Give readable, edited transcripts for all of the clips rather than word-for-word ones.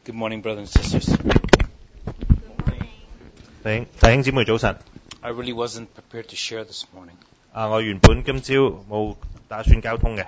Good morning, brothers and sisters. 弟兄姊妹早晨。 I really wasn't prepared to share this morning. 我原本今朝冇打算交通嘅。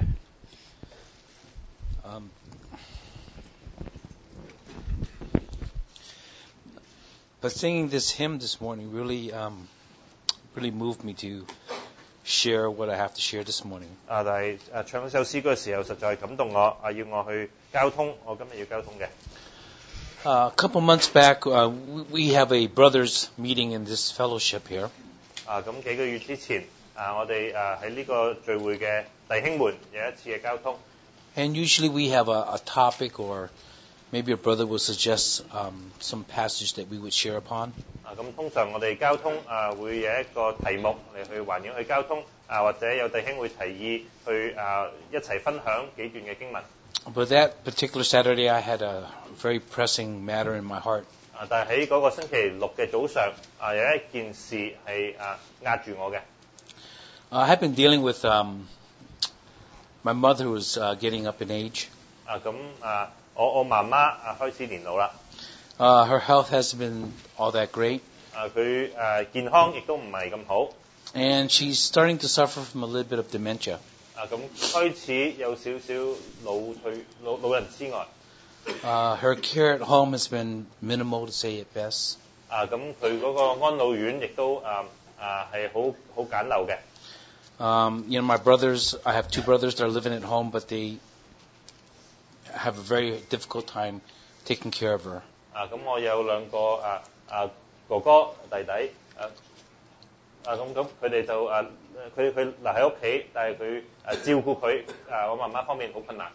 But singing this hymn this morning really moved me to share what I have to share this morning. 但係唱呢首詩歌嘅時候，實在感動我，要我去交通，我今日要交通嘅。 A couple months back, we have a brothers meeting in this fellowship here. 咁幾個月之前，我哋喺呢個聚會嘅弟兄們有一次嘅交通。 And usually we have a topic, or maybe a brother will suggest some passage that we would share upon. 咁通常我哋交通會有一個題目嚟去環繞去交通，或者有弟兄會提議去一齊分享幾段嘅經文。 But that particular Saturday, I had a very pressing matter in my heart. 但係喺嗰個星期六嘅早上，有一件事係壓住我嘅。 I have been dealing with my mother, who is getting up in age. 我媽媽開始年老啦。 Her health hasn't been all that great. 佢健康亦都唔係咁好。 And she's starting to suffer from a little bit of dementia. 咁開始有少少老人痴呆。 Her care at home has been minimal, to say it best. 咁佢嗰個安老院亦都係好簡陋嘅。 My brothers, I have two brothers that are living at home, but they have a very difficult time taking care of her. 咁我有兩個哥哥弟弟，咁佢哋就佢留喺屋企，但係佢照顧佢我媽媽方面好困難。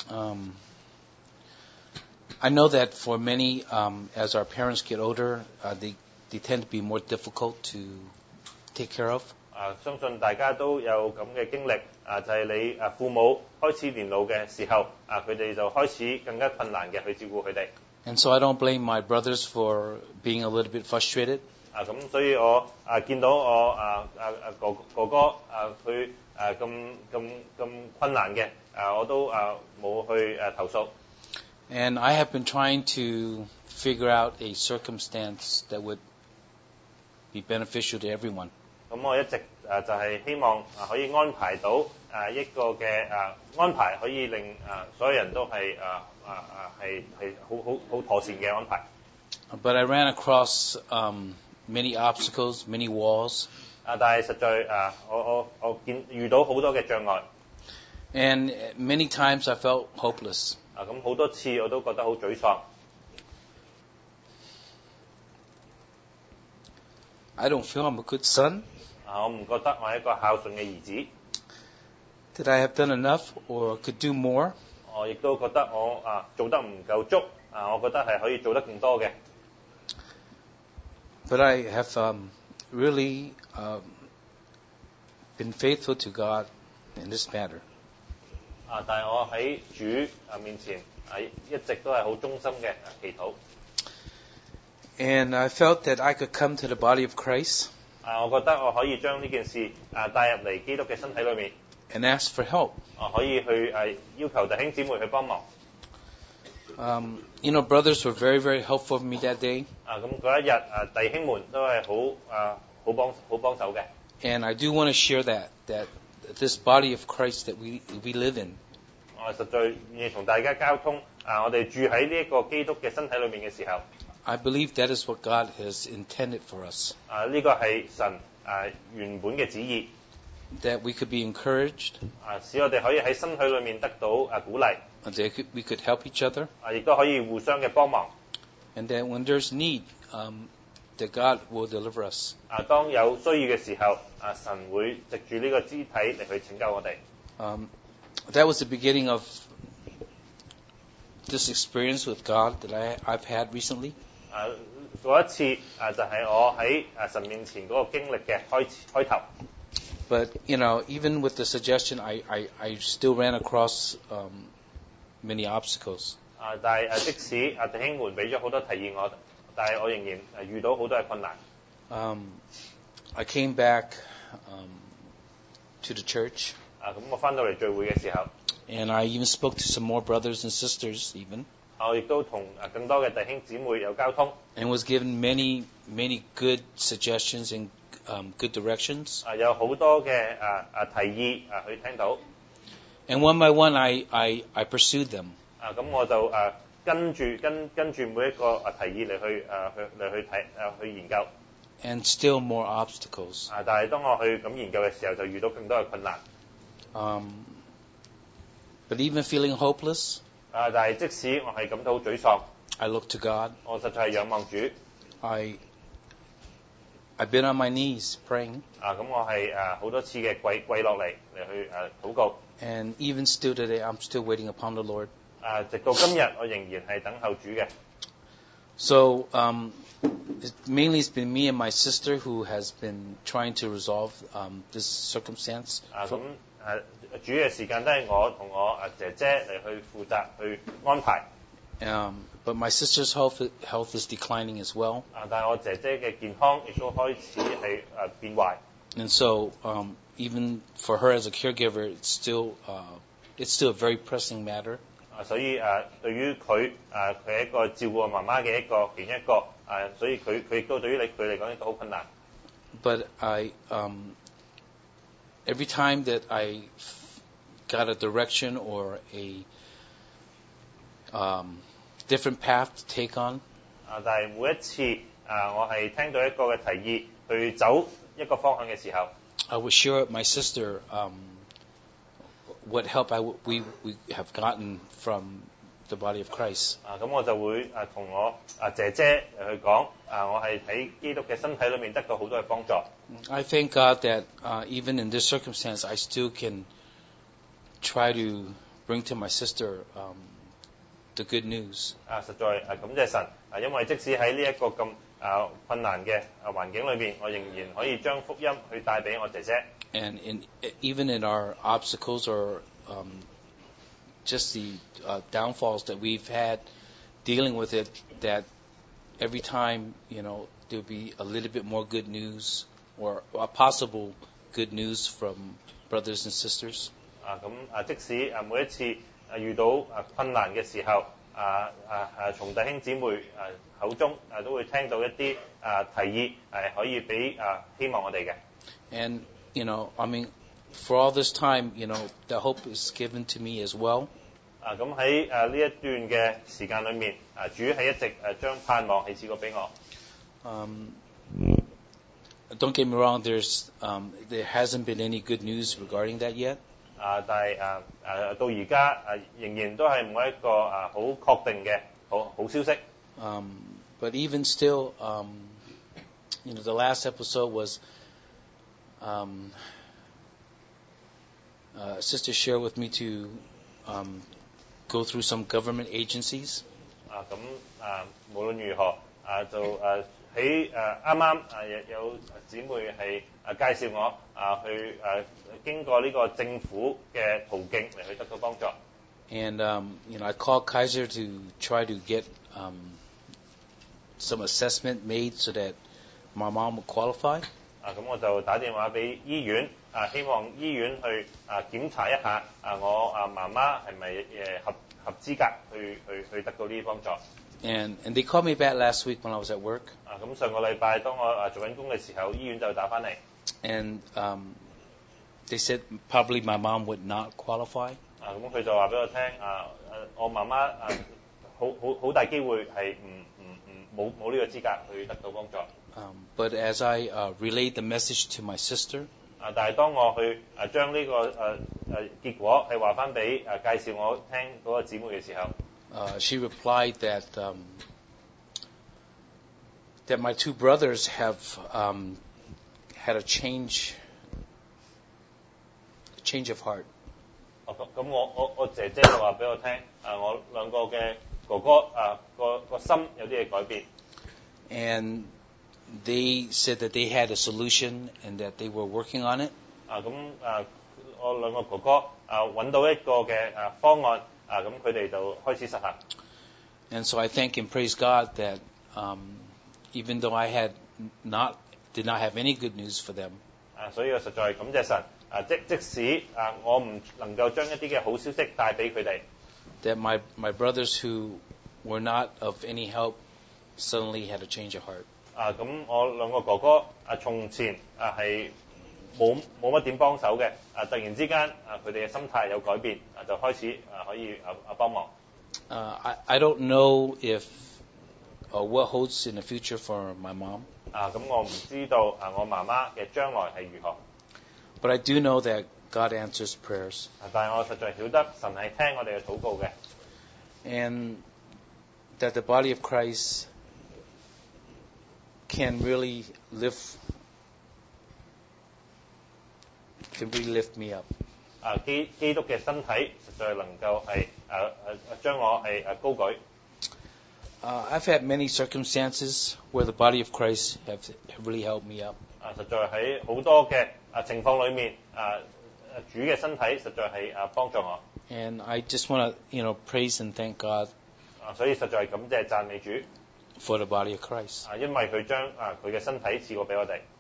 I know that for many, as our parents get older, they tend to be more difficult to take care of. 相信大家都有咁嘅經歷，就係你父母開始年老嘅時候，佢哋就開始更加困難嘅去照顧佢哋。 And so I don't blame my brothers for being a little bit frustrated. 咁所以我見到我哥哥佢咁困難嘅，我都冇去投訴。 And I have been trying to figure out a circumstance that would be beneficial to everyone. 咁我一直就係希望可以安排到一個嘅安排，可以令所有人都係好妥善嘅安排。 But I ran across many obstacles, many walls. 但係實在我遇到好多嘅障礙。 And many times I felt hopeless. 咁好多次我都覺得好沮喪。 I don't feel I'm a good son. 我唔覺得我係一個孝順嘅兒子。 Did I have done enough or could do more? 我亦都覺得我做得唔夠足，我覺得係可以做得更多嘅。 But I have really been faithful to God in this matter. 但係我喺主面前一直都係好忠心嘅祈禱。 And I felt that I could come to the body of Christ. 我覺得我可以將呢件事帶入嚟基督嘅身體裏面。 And ask for help. 可以去要求弟兄姊妹去幫忙。 Brothers were very, very helpful for me that day. 咁嗰一日弟兄們都係好幫手嘅。 And I do want to share that this body of Christ that we live in. 我實在願意同大家交通。我哋住喺呢一個基督嘅身體裏面嘅時候。 I believe that is what God has intended for us. 呢個係神原本嘅旨意。 That we could be encouraged. 使我哋可以喺身體裏面得到鼓勵。 That we could help each other. 亦都可以互相嘅幫忙。 And that when there's need, that God will deliver us. 當有需要嘅時候，神會藉住呢個肢體嚟去拯救我哋。 That was the beginning of this experience with God that I've had recently. 嗰一次就係我喺神面前嗰個經歷嘅開頭。 But even with the suggestion, I still ran across many obstacles. 但係即使弟兄們俾咗好多提議我，但係我仍然遇到好多嘅困難。 I came back to the church. 咁我翻到嚟聚會嘅時候。 And I even spoke to some more brothers and sisters even. 我亦都同更多嘅弟兄姊妹有交通， and was given many good suggestions and good directions. 有好多嘅提議去聽到， And one by one, I pursued them. 咁我就跟住每一個提議嚟去睇去研究， And still more obstacles. 但係當我去咁研究嘅時候，就遇到更多嘅困難。 But even feeling hopeless, 但係即使我係感到好沮喪， I look to God. 我實在係仰望主。 I've been on my knees praying, 咁我係好多次嘅跪落嚟去禱告。 and even still today, I'm still waiting upon the Lord. 直到今日，我仍然係等候主嘅。 So mainly it's been me and my sister who has been trying to resolve this circumstance. 咁主嘅時間都係我同我姐姐嚟去負責去安排。 But my sister's health is declining as well. 但係我姐姐嘅健康亦都開始係變壞。 And so even for her as a caregiver, it's still a very pressing matter. 所以對於佢係一個照顧媽媽嘅其中一個所以佢亦都對於佢嚟講亦都好困難。 But every time that I got a direction or a different path to take on, 但係每一次我係聽到一個嘅提議去走一個方向嘅時候， I would share with my sister what help we have gotten from the body of Christ. 咁我就會同我姐姐去講，我係喺基督嘅身體裏面得到好多嘅幫助。 I thank God that even in this circumstance, I still can try to bring to my sister the good news. 實在感謝神，因為即使喺呢一個咁困難嘅環境裏面，我仍然可以將福音去帶俾我姐姐。 And even in our obstacles or just the downfalls that we've had dealing with it, that every time, there'll be a little bit more good news or a possible good news from brothers and sisters. 咁即使每一次遇到困難嘅時候，從弟兄姊妹口中都會聽到一啲提議可以俾希望我哋嘅。 And for all this time, the hope is given to me as well. 咁喺呢一段嘅時間裏面，主係一直將盼望係賜過俾我。 Don't get me wrong, there hasn't been any good news regarding that yet. 但係到而家仍然都係冇一個好確定嘅好消息。 But even still, the last episode was Sister shared with me to go through some government agencies. 咁無論如何就喺啱啱有姊妹係介紹我去經過呢個政府嘅途徑嚟去得到幫助。 And I called Kaiser to try to get some assessment made so that my mom would qualify. 咁我就打電話俾醫院，希望醫院去檢查一下我媽媽係咪合資格去得到呢啲幫助。 And they called me back last week when I was at work. 咁上個禮拜當我做緊工嘅時候，醫院就打翻嚟。 And they said probably my mom would not qualify. 咁佢就話俾我聽，我媽媽好大機會係冇呢個資格去得到幫助。 But as I relayed the message to my sister, 但係當我去將呢個結果係話翻俾介紹我聽嗰個姊妹嘅時候， she replied that my two brothers have had a change of heart. 咁我姐姐就話俾我聽，我兩個嘅哥哥個心有啲嘢改變。 And they said that they had a solution and that they were working on it. 咁我兩個哥哥揾到一個嘅方案，咁佢哋就開始實行。 And so I thank and praise God that even though I did not have any good news for them, 所以我實在感謝神，即使我唔能夠將一啲嘅好消息帶俾佢哋， that my brothers who were not of any help suddenly had a change of heart. 咁我兩個哥哥從前係冇乜點幫手嘅，突然之間佢哋嘅心態有改變，就開始可以幫忙。 I don't know if what holds in the future for my mom. 咁我唔知道我媽媽嘅將來係如何。 But I do know that God answers prayers. 但係我實在曉得神係聽我哋嘅禱告嘅。 And that the body of Christ can really lift me up. 基督嘅身體實在能夠係將我係高舉。 I've had many circumstances where the body of Christ have really helped me up. 實在喺好多嘅情況裏面，主嘅身體實在係幫助我。 And I just want to, praise and thank God. 所以實在感謝讚美主。 For the body of Christ. 因為佢將佢嘅身體賜過俾我哋。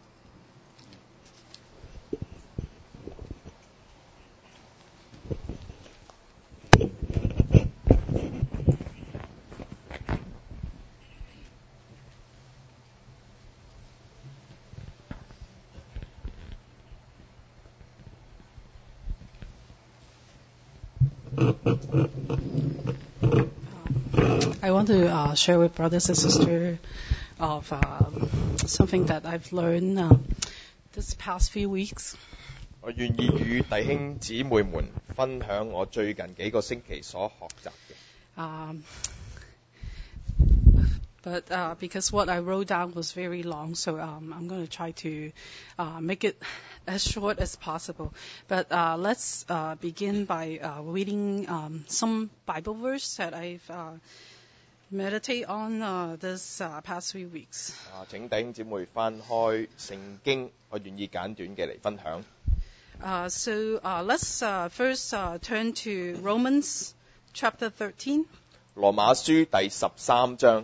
I want to share with brothers and sisters of something that I've learned this past few weeks. 我願意與弟兄姊妹們分享我最近幾個星期所學習嘅。 But because what I wrote down was very long, so I'm going to try to make it as short as possible. But let's begin by reading some Bible verse that I've meditate on this past few weeks. 請弟兄姊妹翻開聖經，我願意簡短嘅嚟分享。 So let's first turn to Romans chapter 13. 羅馬書第13章。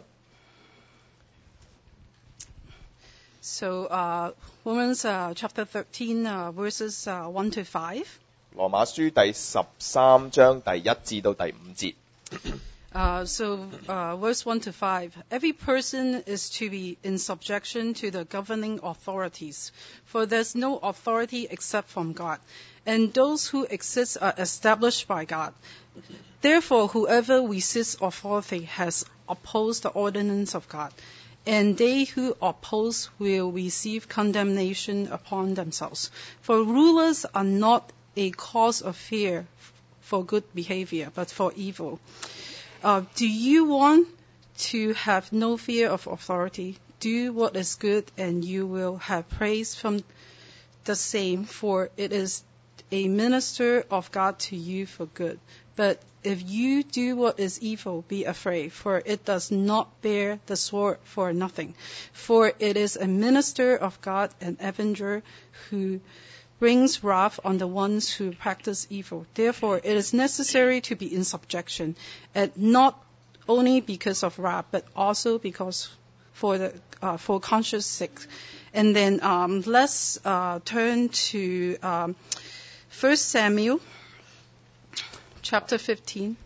So Romans chapter 13 verses 1 to 5. 羅馬書第13章第1至到第5節。 So verse 1 to 5. Every person is to be in subjection to the governing authorities, for there's no authority except from God, and those who exist are established by God. Therefore, whoever resists authority has opposed the ordinance of God, and they who oppose will receive condemnation upon themselves. For rulers are not a cause of fear for good behavior, but for evil. Do you want to have no fear of authority? Do what is good, and you will have praise from the same, for it is a minister of God to you for good. But if you do what is evil, be afraid, for it does not bear the sword for nothing. For it is a minister of God, an avenger who brings wrath on the ones who practice evil. Therefore, it is necessary to be in subjection, and not only because of wrath, but also because for conscience sake. And then let's turn to 1 Samuel chapter 15.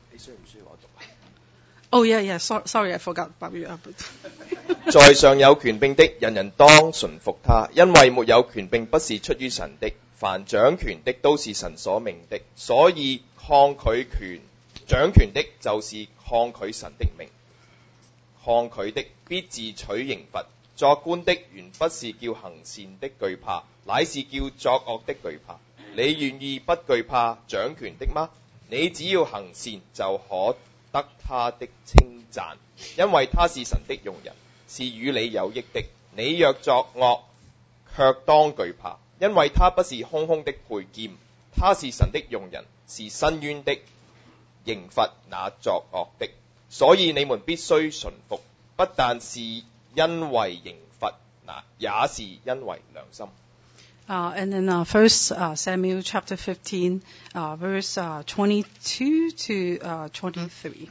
Oh, yeah. Sorry, I forgot about you. 在上有權柄的，人人當順服他，因為沒有權柄不是出於神的，凡掌權的都是神所命的，所以抗拒掌權的，就是抗拒神的命。抗拒的必自取刑罰。作官的原不是叫行善的懼怕，乃是叫作惡的懼怕。你願意不懼怕掌權的嗎？你只要行善，就可得他的稱讚，因為他是神的用人，是與你有益的。你若作惡，卻當懼怕，因為他不是空空的佩劍，他是神的用人，是伸冤的，刑罰那作惡的。所以你們必須順服，不但是因為刑罰，也是因為良心。 And then First Samuel chapter 15, verse 22 to 23.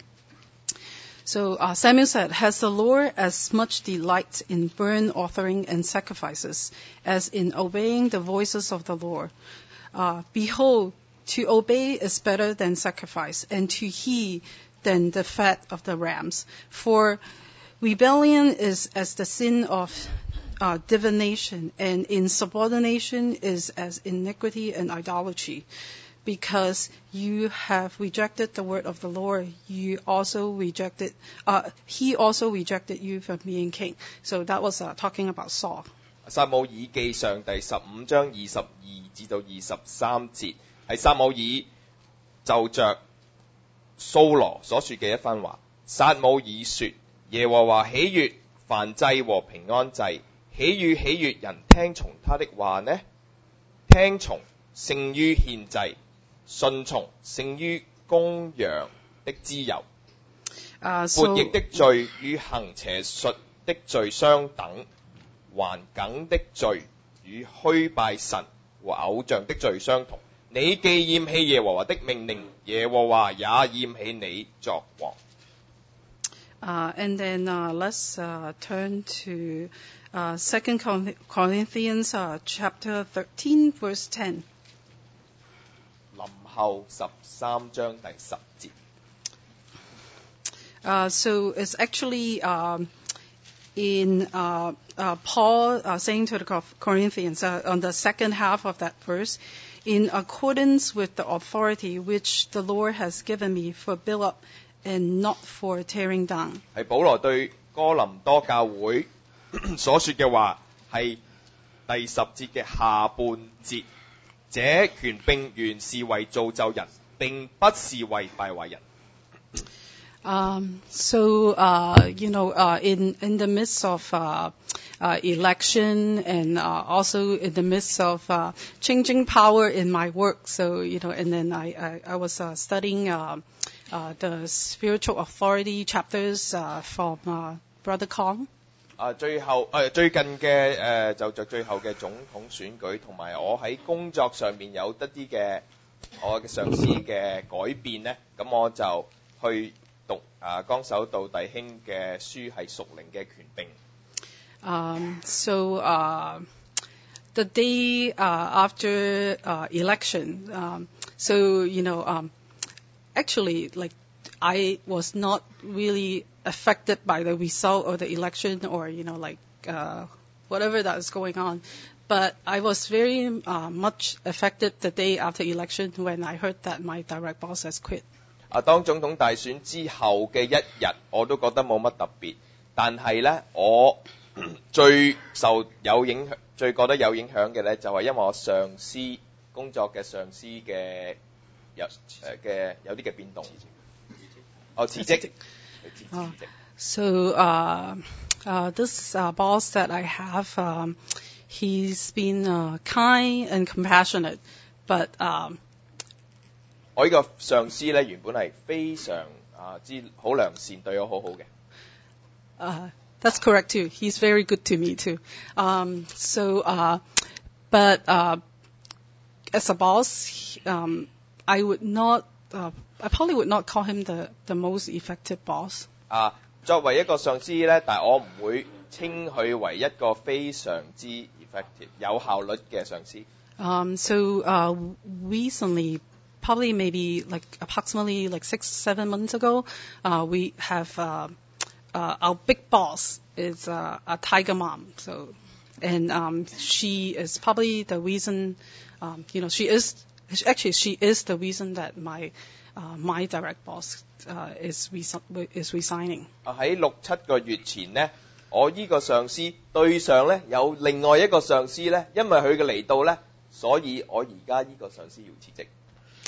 So Samuel said, "Has the Lord as much delight in burnt offering and sacrifices as in obeying the voices of the Lord? Behold, to obey is better than sacrifice, and to heed than the fat of the rams. For rebellion is as the sin of divination, and insubordination is as iniquity and idolatry. Because you have rejected the word of the Lord, he also rejected you from being king. So that was talking about Saul. 撒母耳記上第15章22至到23節，係撒母耳就着掃羅所說嘅一番話。撒母耳說：耶和華喜悅燔祭和平安祭，喜與喜悅人聽從他的話呢？聽從勝於獻祭，順從勝於公羊的脂油。悖逆的罪與行邪術的罪相等，頑梗的罪與虛拜神和偶像的罪相同。你既厭棄耶和華的命令，耶和華也厭棄你作王。 And then let's turn to 2 Corinthians chapter 13, verse 10. 林後13章第10節。 So it's actually in Paul saying to the Corinthians on the second half of that verse, in accordance with the authority which the Lord has given me for build up and not for tearing down. 係保羅對哥林多教會所說嘅話，係第10節嘅下半節。這權柄原是為造就人，並不是為敗壞人。 In the midst of election and also in the midst of changing power in my work, and then I was studying the spiritual authority chapters from Brother Kong. 最近嘅就着最後嘅總統選舉，同埋我喺工作上面有得啲嘅我嘅上司嘅改變呢，咁我就去讀江守道弟兄嘅書係屬靈嘅權柄。 The day after election, actually, like, I was not really affected by the result of the election or, whatever that is going on. But I was very much affected the day after election when I heard that my direct boss has quit. 當總統大選之後嘅一日，我都覺得冇乜特別。但係咧，我最覺得有影響嘅咧，就係因為我上司工作嘅上司嘅有啲嘅變動。辭職。 So this boss that I have, he's been kind and compassionate, but 我呢個上司咧原本係非常好良善，對我好好嘅。 That's correct too. He's very good to me too. But as a boss, I probably would not call him the most effective boss. 作為一個上司咧，但係我唔會稱佢為一個非常之 effective 有效率嘅上司。 Recently, probably maybe approximately 6-7 months ago, we have our big boss is a tiger mom. And she is probably the reason. She is the reason that my direct boss is resigning. 喺6-7個月前呢，我呢個上司對上咧有另外一個上司咧，因為佢嘅嚟到咧，所以我而家呢個上司要辭職。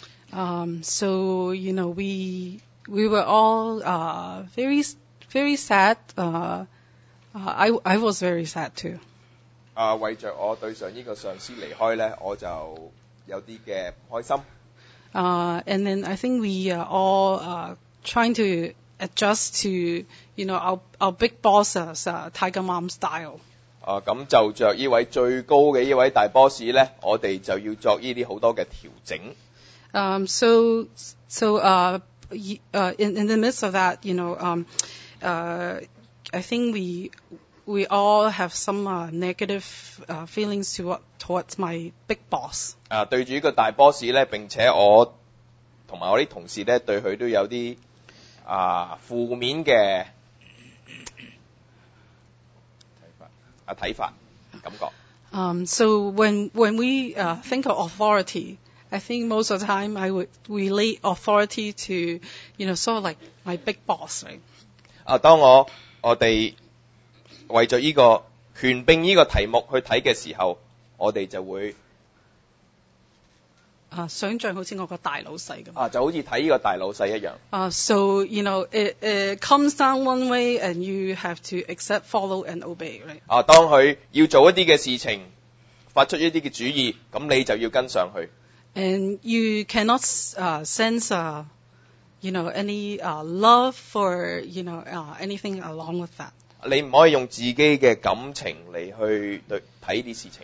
We were all very very sad. I was very sad too. 為着我對上呢個上司離開咧，我就有啲嘅唔開心。 And then I think we are all trying to adjust to our big boss's Tiger Mom style. 咁就着呢位最高嘅呢位大 boss 咧，我哋就要作呢啲好多嘅調整。 In the midst of that, I think we all have some negative feelings towards my big boss. 對住呢個大 boss 咧，並且我同埋我啲同事咧，對佢都有啲負面嘅睇法感覺。 So when we think of authority, I think most of the time I would relate authority to, sort of like my big boss, right? 當我哋為咗呢個權柄呢個題目去睇嘅時候，我哋就會想像好似我個大老細咁。 就好似睇呢個大老細一樣。 So it comes down one way, and you have to accept, follow, and obey, right? 當佢要做一啲嘅事情，發出一啲嘅主意，咁你就要跟上去。 And you cannot sense, any love for, anything along with that. 你唔可以用自己嘅感情嚟去睇啲事情。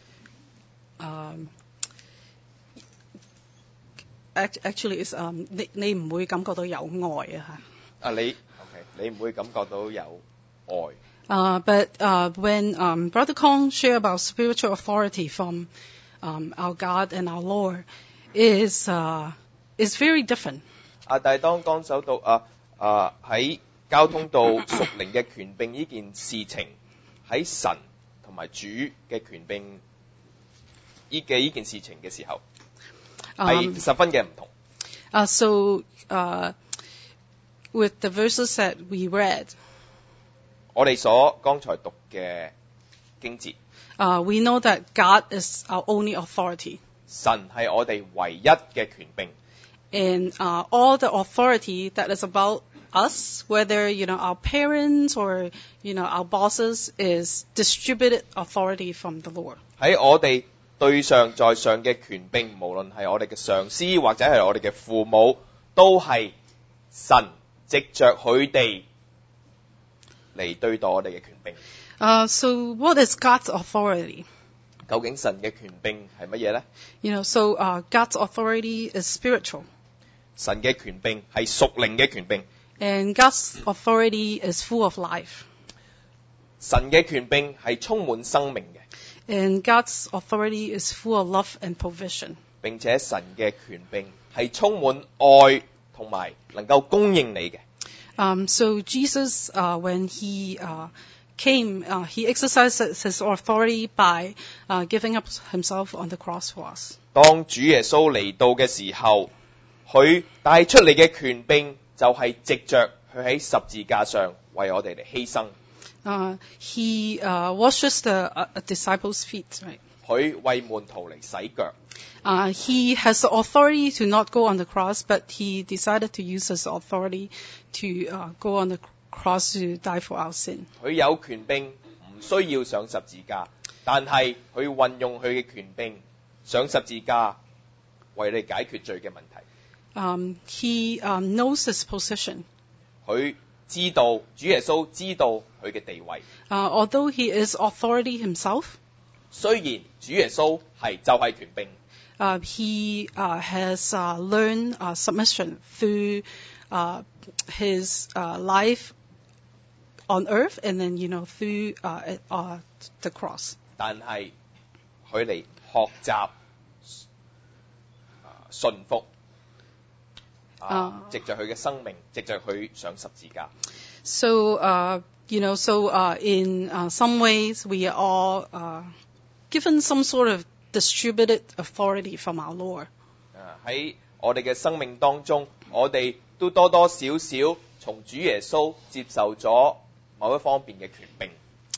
Actually, is 你唔會感覺到有愛啊你唔會感覺到有愛。 But when Brother Kong shared about spiritual authority from our God and our Lord, is very different. 但係當講走到喺交通到屬靈嘅權柄呢件事情，喺神同埋主嘅權柄呢件事情嘅時候，係十分嘅唔同。 So with the verses that we read, 我哋剛才讀嘅經節 we know that God is our only authority. 神係我哋唯一嘅權柄。 And all the authority that is about us, whether, our parents or, our bosses, is distributed authority from the Lord. 喺我哋對上在上嘅權柄，無論係我哋嘅上司或者係我哋嘅父母，都係神藉着佢哋嚟對待我哋嘅權柄。 So what is God's authority? 究竟神嘅權柄係乜嘢呢？ So God's authority is spiritual. 神嘅權柄係屬靈嘅權柄。 And God's authority is full of life. 神嘅權柄係充滿生命嘅。 And God's authority is full of love and provision. 並且神嘅權柄係充滿愛同埋能夠供應你嘅。 So Jesus, when he came, he exercised his authority by giving up himself on the cross for us. 當主耶穌嚟到嘅時候，佢帶出嚟嘅權柄就係藉着佢喺十字架上為我哋嚟犧牲。 He washes the disciples' feet, right? 佢為門徒嚟洗腳。 He has the authority to not go on the cross, but he decided to use his authority to go on the cross to die for our sin. 佢有權柄唔需要上十字架，但係佢運用佢嘅權柄上十字架，為你解決罪嘅問題。 He knows his position. 佢知道主耶穌知道佢嘅地位。 Although he is authority himself, 雖然主耶穌就係權柄。 he has learned submission through his life on earth, and then through the cross. 但係佢嚟學習順服，藉着佢嘅生命，藉着佢上十字架。 So in some ways we are all given some sort of distributed authority from our Lord. 喺我哋嘅生命當中，我哋都多多少少從主耶穌接受咗某一方面嘅權柄。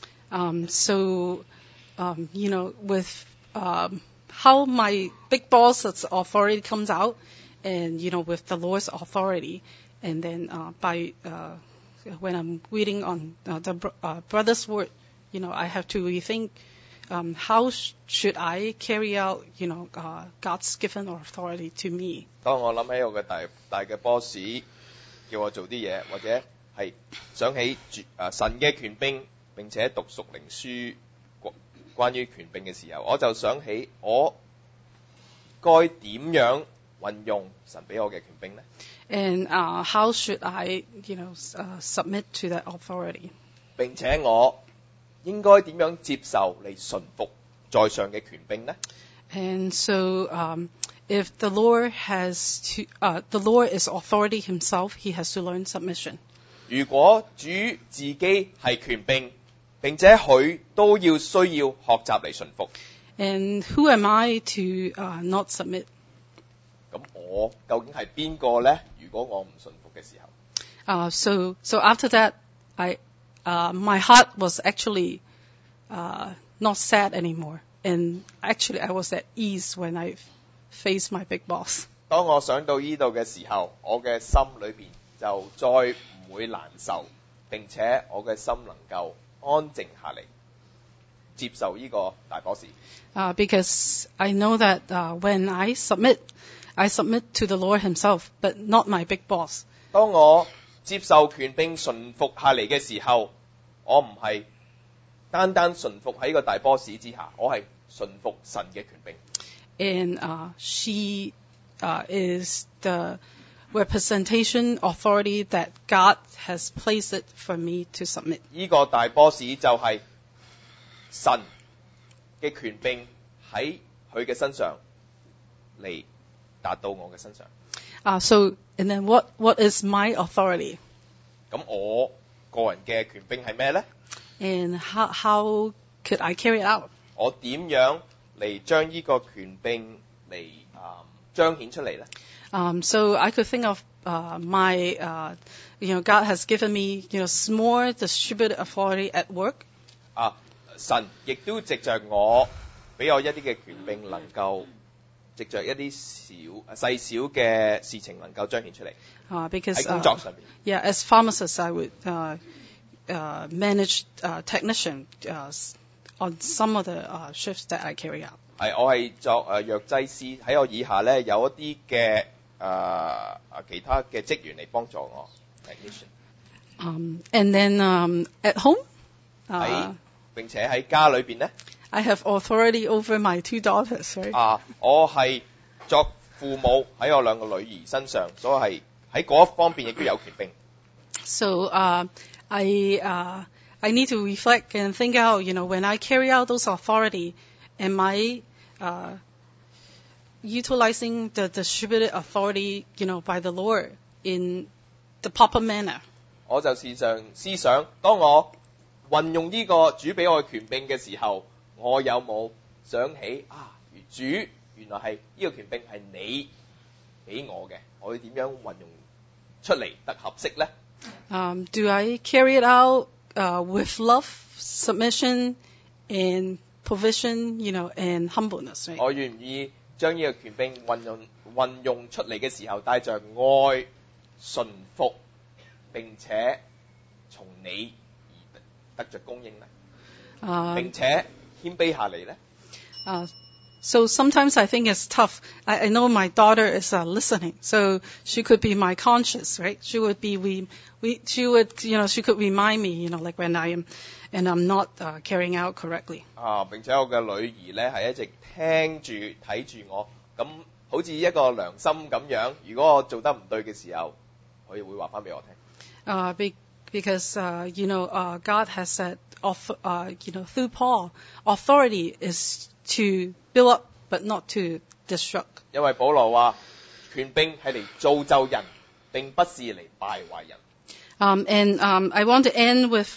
With how my big boss's authority comes out, and with the Lord's authority, and then by when I'm reading on the brother's word, I have to rethink how should I carry out, God's given authority to me. 當我諗起我嘅大嘅 boss 叫我做啲嘢，或者係想起神嘅權柄，並且讀屬靈書關於權柄嘅時候，我就想起我該點樣運用神俾我嘅權柄呢？ And how should I, submit to that authority? 並且我應該點樣接受嚟順服在上嘅權柄呢？ And so if the Lord the Lord is authority himself, he has to learn submission. 如果主自己係權柄，並且佢都需要學習嚟順服， And who am I to not submit? 咁我究竟係邊個呢？如果我唔順服嘅時候， So after that, my heart was actually not sad anymore, and actually I was at ease when I faced my big boss. 當我想到呢度嘅時候，我嘅心裏邊就再唔會難受，並且我嘅心能夠安靜下嚟，接受呢個大 boss。 Because I know that when I submit to the Lord himself, but not my big boss. 當我接受權柄順服下嚟嘅時候，我唔係單單順服喺個大 boss 之下，我係順服神嘅權柄。 And she is the representation authority that God has placed it for me to submit. 呢個大 boss 就係神嘅權柄喺佢嘅身上嚟達到我嘅身上。 So and then what is my authority? 咁我個人嘅權柄係咩呢？ And how could I carry it out? 我點樣嚟將呢個權柄嚟彰顯出嚟呢？ So I could think of my, God has given me, small distributed authority at work. 神亦都藉着我，俾我一啲嘅權柄，能夠藉着一啲細小嘅事情，能夠彰顯出嚟。 Because 喺工作上面。 yeah, as pharmacist, I would manage technician on some of the shifts that I carry out. 我係作藥劑師，喺我以下咧有一啲嘅其他嘅職員嚟幫助我。 And then at home, 並且喺家裏邊咧， I have authority over my 2 daughters, right? 我係作父母喺我兩個女兒身上，所以係喺嗰一方面亦都有權柄。 So I need to reflect and think out, when I carry out those authority, am I utilizing the distributed authority, by the Lord in the proper manner? 我就時常思想，當我運用呢個主俾我嘅權柄嘅時候，我有冇想起主原來係呢個權柄係你俾我嘅，我要點樣運用出嚟得合適呢？ Do I carry it out with love, submission, and provision, and humbleness, right? 我願意將呢個權柄運用出嚟嘅時候，帶着愛、順服，並且從你而得着供應呢？並且謙卑下嚟呢？ So sometimes I think it's tough. I know my daughter is listening, so she could be my conscience, right? She would be she could remind me, like when I'm not carrying out correctly. 並且我嘅女兒咧係一直聽住睇住我，咁好似一個良心咁樣。如果我做得唔對嘅時候，佢會話翻俾我聽。 Because God has said, through Paul, authority is to build up, but not to destruct. 因為保羅話權柄係嚟造就人，並不是嚟敗壞人。 And I want to end with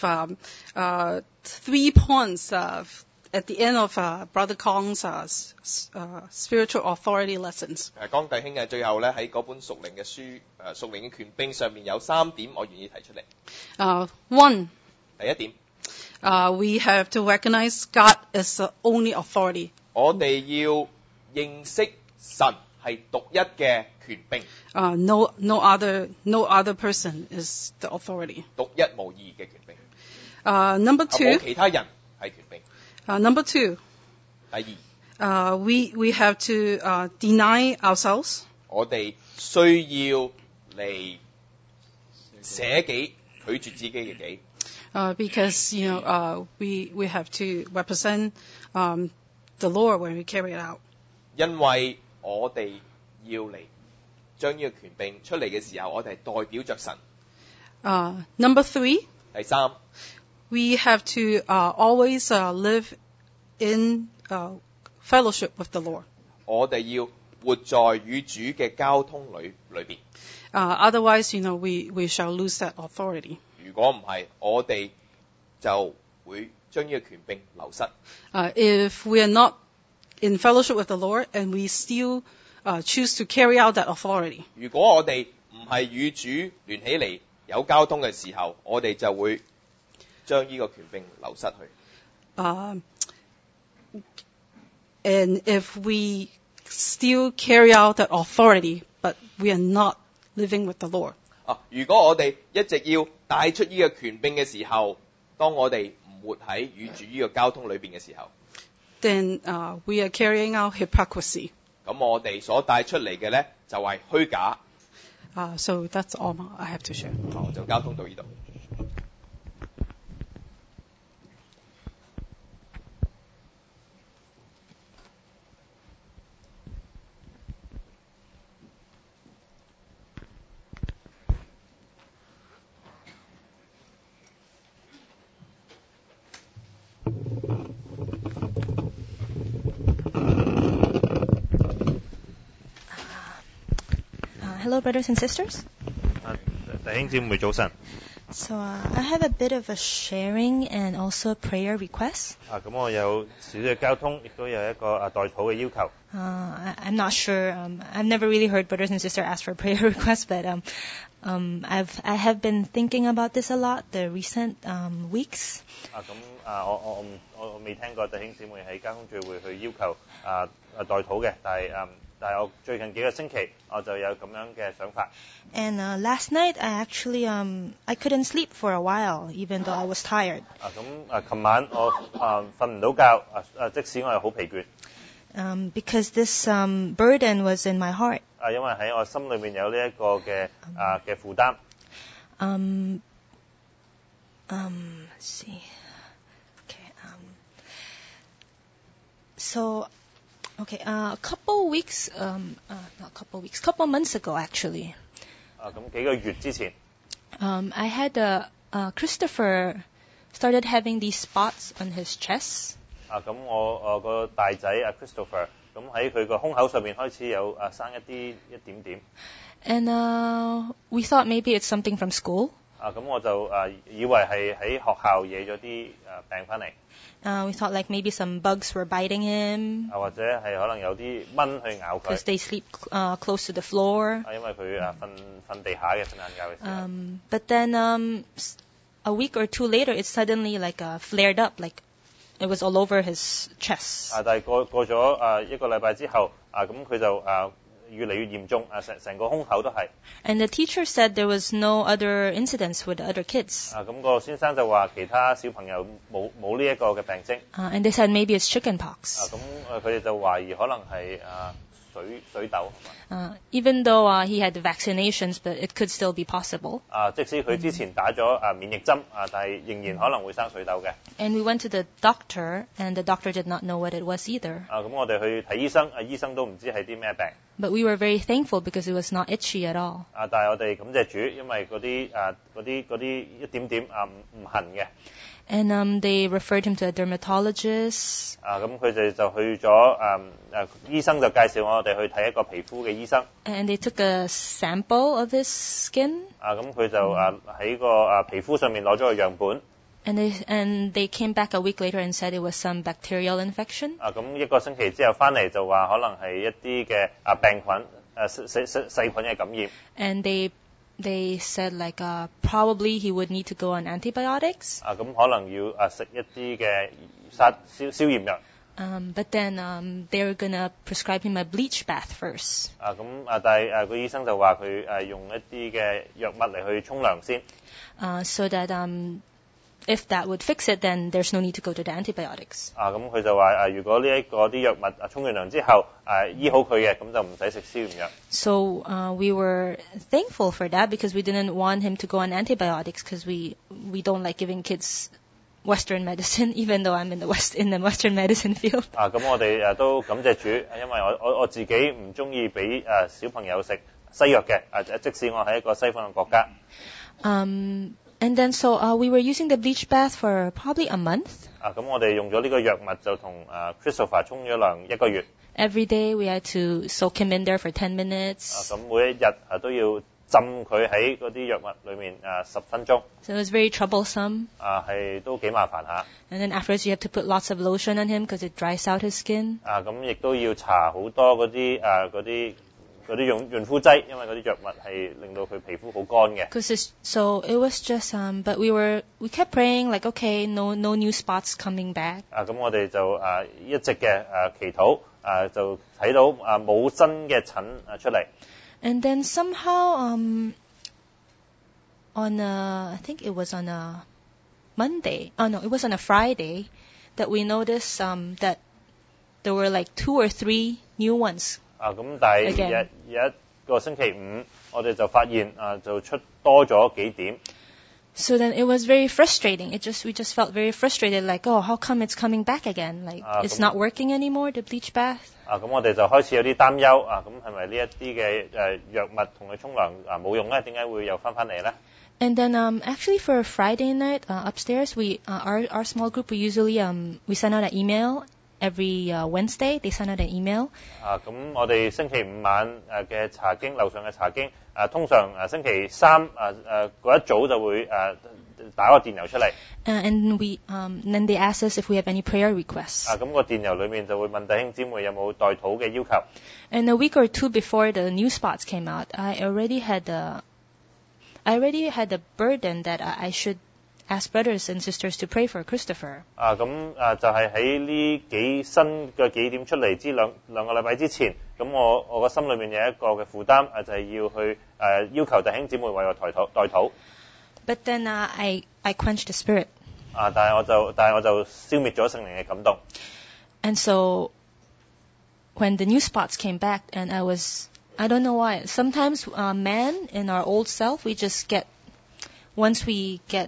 3 points at the end of Brother Kong's spiritual authority lessons. 江弟兄嘅最後咧喺嗰本屬靈嘅書屬靈嘅權柄上面有3點我願意提出嚟。 One, 第一點， we have to recognize God as the only authority. 我哋要認識神係獨一嘅權柄， No other person is the authority. 獨一無二嘅權柄。 Number 冇 2, 其他人係權柄。 number 2, 第二， we have to deny ourselves. 我哋需要嚟捨己，拒絕自己嘅己。 Because we have to represent the Lord when we carry it out. 因為我哋要嚟將呢個權柄出嚟嘅時候，我哋係代表着神。 Number 3, 第三， we have to always live in fellowship with the Lord. 我哋要活在與主嘅交通裏邊。 Otherwise, we shall lose that authority. 如果唔係，我哋就會將呢個權柄流失。 If we are not in fellowship with the Lord and we still choose to carry out that authority. 如果我哋唔係與主聯起嚟有交通嘅時候，我哋就會將呢個權柄流失去。 And if we still carry out that authority, but we are not living with the Lord. 如果我哋一直要帶出呢個權柄嘅時候，當我哋唔活喺與主呢個交通裏邊嘅時候， then we are carrying out hypocrisy. 咁我哋所帶出嚟嘅呢，就係虛假。 So that's all I have to share. 好，就交通到呢度。 Hello, brothers and sisters. 弟兄姊妹早晨。 So I have a bit of a sharing and also a prayer request. 咁我有少少嘅交通，亦都有一個代禱嘅要求。 I'm not sure. I've never really heard brothers and sisters ask for a prayer request, but I have been thinking about this a lot the recent weeks. 我未聽過弟兄姊妹喺交通聚會去要求代禱嘅，但係我最近幾個星期我就有咁樣嘅想法。 And last night I actually I couldn't sleep for a while, even though I was tired. 琴晚我瞓唔到覺，即使我係好疲倦。 Because this burden was in my heart. 因為喺我心裏面有呢一個嘅負擔。 Let's see. Okay. So. Okay, couple months ago actually. 咁幾個月之前。 I had Christopher started having these spots on his chest. 咁我個大仔Christopher， 咁喺佢個胸口上面開始有生一點點。 And we thought maybe it's something from school. 咁我就以為係喺學校惹咗啲病翻嚟。 We thought like maybe some bugs were biting him. 或者係可能有啲蚊去咬佢。 Because they sleep close to the floor. 因為佢瞓地下嘅，瞓晏覺嘅時候。 But then a week or two later, it suddenly like flared up, like it was all over his chest. 但係過咗一個禮拜之後，咁佢就越嚟越嚴重，成個胸口都係。 And the teacher said there was no other incidents with the other kids. 咁個先生就話其他小朋友冇呢一個嘅病徵。 And they said maybe it's chickenpox. 咁佢哋就懷疑可能係水痘。 Even though he had the vaccinations, but it could still be possible. 即使佢之前打咗免疫針，但係仍然可能會生水痘嘅。 And we went to the doctor, and the doctor did not know what it was either. 咁我哋去睇醫生，醫生都唔知係啲咩病。 But we were very thankful because it was not itchy at all. 但係我哋感謝主，因為嗰啲一點點唔痕嘅。 And they referred him to a dermatologist. 咁佢哋就去咗醫生就介紹我哋去睇一個皮膚嘅醫生。 And they took a sample of his skin. 咁佢就喺個皮膚上面攞咗個樣本。 And they came back a week later and said it was some bacterial infection. 咁一個星期之後翻嚟就話可能係一啲嘅病菌細菌嘅感染。 And they said like probably he would need to go on antibiotics. 咁可能要食一啲嘅消炎藥。 But then they were gonna prescribe him a bleach bath first. 但係個醫生就話佢用一啲嘅藥物嚟去沖涼先。 So that if that would fix it, then there's no need to go to the antibiotics. 咁佢就話如果啲藥物沖完涼之後醫好佢嘅，咁就唔使食消炎藥。 So we were thankful for that because we didn't want him to go on antibiotics because we don't like giving kids Western medicine, even though I'm in the Western medicine field. 咁我哋都感謝主，因為我自己唔中意俾小朋友食西藥嘅，即使我喺一個西方嘅國家。 And then so we were using the bleach bath for probably a month. 咁我哋用咗呢個藥物就同Christopher 沖咗涼1個月。 Every day we had to soak him in there for 10 minutes. 咁每一日都要浸佢喺嗰啲藥物裏面10分鐘。 So it was very troublesome. 係都幾麻煩下。 And then afterwards you have to put lots of lotion on him because it dries out his skin. 咁亦都要搽好多嗰啲潤膚劑，因為嗰啲藥物係令到佢皮膚好乾嘅。 So it was just but we kept praying like okay, no new spots coming back. 咁我哋就一直嘅祈禱就睇到冇新嘅疹出嚟。 And then somehow I think it was on a Monday. Oh no, it was on a Friday that we noticed that there were like 2 or 3 new ones. 咁但係有一個星期五，我哋就發現就出多咗幾點。 So then it was very frustrating. We just felt very frustrated, like, oh, how come it's coming back again? Like it's not working anymore, the bleach bath. 咁我哋就開始有啲擔憂咁係咪呢一啲嘅藥物同佢沖涼冇用咧？點解會又翻嚟咧？ And then actually for Friday night upstairs, our small group we usually we send out an email. Every Wednesday, they send out an email. 咁我哋星期五晚嘅查經，樓上嘅查經，通常星期三嗰一早就會打個電郵出嚟。 And then they ask us if we have any prayer requests. 咁個電郵裏面就會問弟兄姊妹有冇代禱嘅要求。 And a week or 2 before the new spots came out, I already had the burden that I should ask brothers and sisters to pray for Christopher. 咁就係喺呢新嘅幾點出嚟之兩個禮拜之前，咁我個心裏面有一個嘅負擔，就係要去要求弟兄姊妹為我代禱。 But then I quenched the spirit. 但係我就消滅咗聖靈嘅感動。 And so when the new spots came back, and I don't know why. Sometimes man in our old self, once we get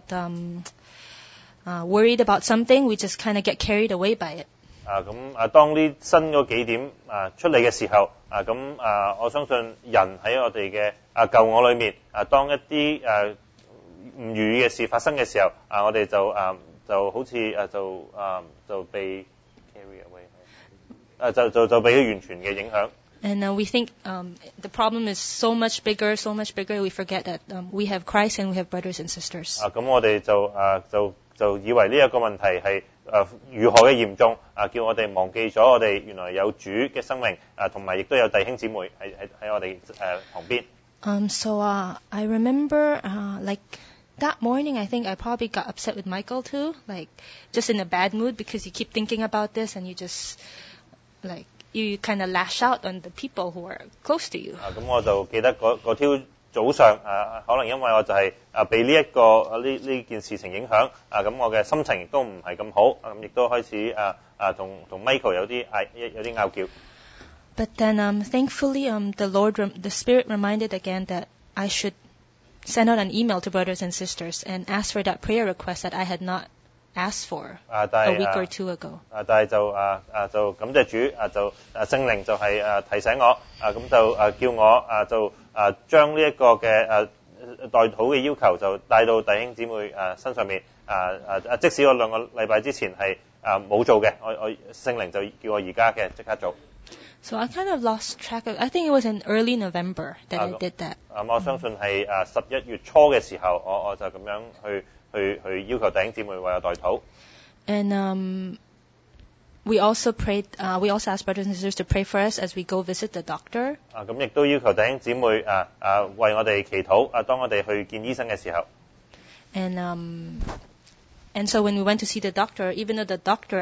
worried about something, we just kind of get carried away by it. 咁當呢新嗰幾點出嚟嘅時候，我相信人喺我哋嘅舊我裏面，當一啲唔如意嘅事發生嘅時候，我哋就好似就被 carry away，就被佢完全嘅影響。 And we think the problem is so much bigger. We forget that we have Christ and we have brothers and sisters. 咁我哋就以為呢一個問題係如何嘅嚴重，叫我哋忘記咗我哋原來有主嘅生命，同埋亦都有弟兄姊妹喺我哋旁邊。 So I remember like that morning, I think I probably got upset with Michael too, like just in a bad mood because you keep thinking about this and you just like you kind of lash out on the people who are close to you. 咁我就記得嗰朝早上可能因為我就係被呢件事情影響，咁我嘅心情亦都唔係咁好，咁亦都開始同 Michael 有啲拗撬。 But then thankfully the Spirit reminded again that I should send out an email to brothers and sisters and ask for that prayer request that I had not asked for a week or 2 ago. 但係就感謝主，就聖靈就係提醒我，咁就叫我就將呢一個嘅代禱嘅要求就帶到弟兄姊妹身上面，即使我2個禮拜之前係冇做嘅，我聖靈就叫我而家嘅即刻做。 So I kind of lost track of. I think it was in early November that I did that. 我相信係11月初嘅時候，我就咁樣去要求弟兄姊妹為我代禱。 And we also prayed. We also asked brothers and sisters to pray for us as we go visit the doctor. 咁亦都要求弟兄姊妹為我哋祈禱。當我哋去見醫生嘅時候。 And so when we went to see the doctor, even though the doctor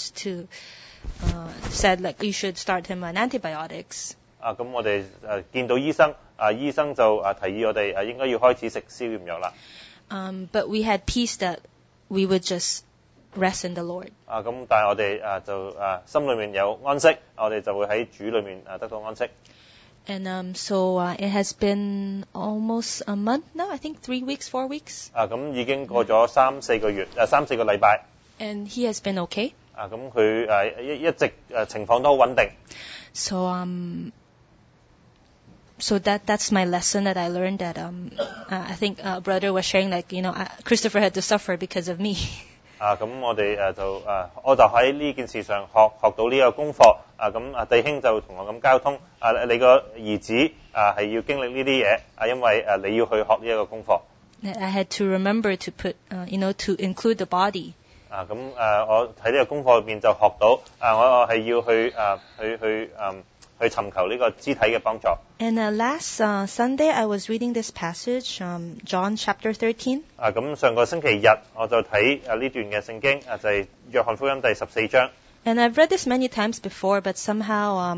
said like you should start him on antibiotics. 咁我哋見到醫生，醫生就提議我哋應該要開始食消炎藥啦。 But we had peace that we would just rest in the Lord. 咁但係我哋就心裏面有安息，我哋就會喺主裏面得到安息。 And so it has been almost a month now. I think 3 weeks, 4 weeks. 咁已經過咗3-4個月，3-4個禮拜。 And he has been okay. 咁佢一直情況都好穩定。 So so that's my lesson that I learned. That I think brother was sharing, like, Christopher had to suffer because of me. 咁我哋我就喺呢件事上學到呢個功課。咁弟兄就同我咁交通。你個兒子係要經歷呢啲嘢。因為你要去學呢一個功課。 I had to remember to put, to include the body. 咁我喺呢個功課入邊就學到。我係要去尋求呢個肢體嘅幫助。 And last Sunday I was reading this passage, John chapter 13. 咁上個星期日我就睇呢段嘅聖經，就係約翰福音第14章。 And I've read this many times before, but somehow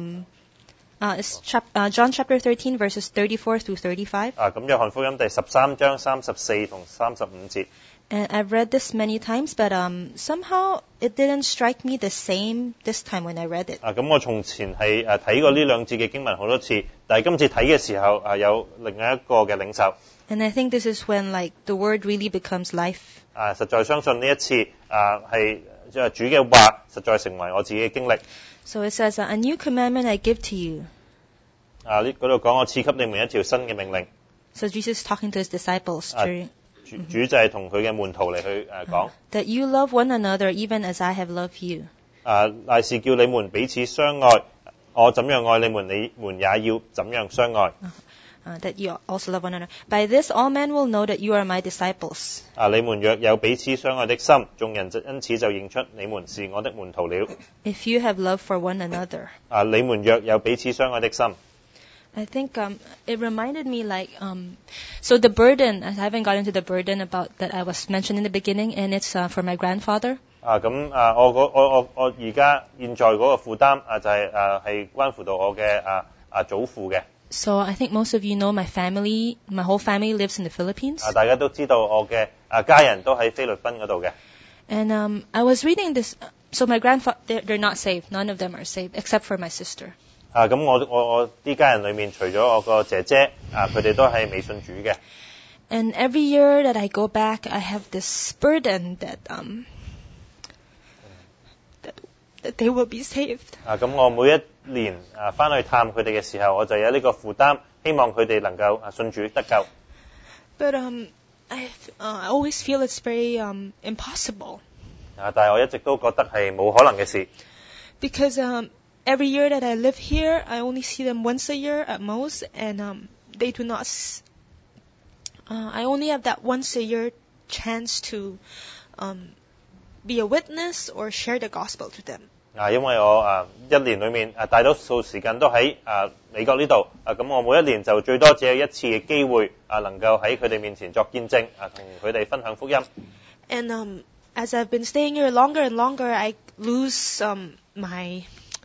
it's John chapter 13 verses 34 through 35. 咁約翰福音第13章34同35節。 And I've read this many times, but somehow it didn't strike me the same this time when I read it. 咁我從前係睇過呢兩節嘅經文好多次，但係今次睇嘅時候有另外一個嘅領受。 And I think this is when, like, the word really becomes life. 實在相信呢一次係主嘅話實在成為我自己嘅經歷。 So it says, a new commandment I give to you. 呢嗰度講我賜給你們一條新嘅命令。 So Jesus is talking to his disciples during. 主就係同佢嘅門徒嚟去講。 That you love one another even as I have loved you. 乃是叫你們彼此相愛，我怎樣愛你們，你們也要怎樣相愛。 That you also love one another. By this all men will know that you are my disciples. 你們若有彼此相愛的心，眾人因此就認出你們是我的門徒了。 If you have love for one another. 你們若有彼此相愛的心。 I think it reminded me, like, so the burden, I haven't got into the burden about that I was mentioned in the beginning, and it's for my grandfather. 我而家現在嗰個負擔就係關乎到我嘅祖父嘅。 So I think most of you know my whole family lives in the Philippines. 大家都知道我嘅家人都喺菲律賓嗰度嘅。 And I was reading this, so my grandfather, they're not saved. None of them are saved, except for my sister. 咁我啲家人裏面除咗我個姐姐，佢哋都係未信主嘅。 And every year that I go back, I have this burden that they will be saved. 咁我每一年翻去探佢哋嘅時候，我就有呢個負擔，希望佢哋能夠信主得救。 But I always feel it's very impossible. 但係我一直都覺得係冇可能嘅事。 Because every year that I live here, I only see them once a year at most, and they do not. I only have that once a year chance to be a witness or share the gospel to them. 因為我一年裏面大多數時間都喺美國呢度，咁我每一年就最多只有一次嘅機會能夠喺佢哋面前作見證，同佢哋分享福音。 And as I've been staying here longer and longer, I lose my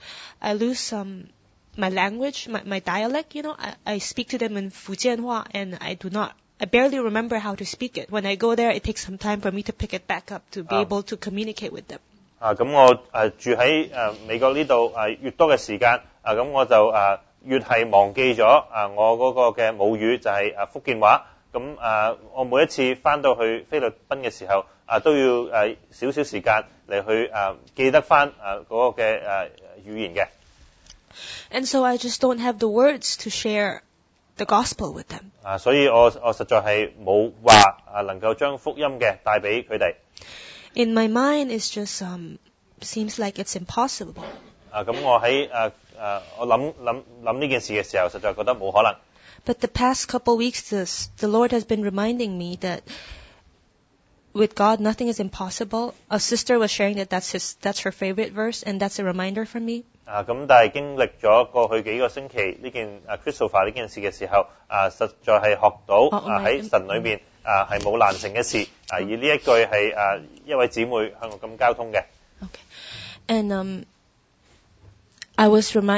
language, my dialect. I speak to them in Fujianhua, and I barely remember how to speak it. When I go there, it takes some time for me to pick it back up to be able to communicate with them. 咁我住喺美國呢度越多嘅時間，咁我就越係忘記咗我嗰個嘅母語就係福建話。咁我每一次翻到去菲律賓嘅時候，都要少少時間嚟去記得翻嗰個嘅語言嘅。 And so I just don't have the words to share the gospel with them. 所以我實在係冇話能夠將福音嘅帶俾佢哋。 In my mind, it's just seems like it's impossible. 咁我喺我諗呢件事嘅時候，實在覺得冇可能。 But the past couple weeks, the Lord has been reminding me that with God, nothing is impossible. A sister was sharing that's her favorite verse, and that's a reminder for me. 咁但係經歷咗過去幾個星期呢件Christopher 呢件事嘅時候，實在係學到喺神裏面係冇難成嘅事。而呢一句係一位姊妹向我咁交通嘅。 Okay, and I was when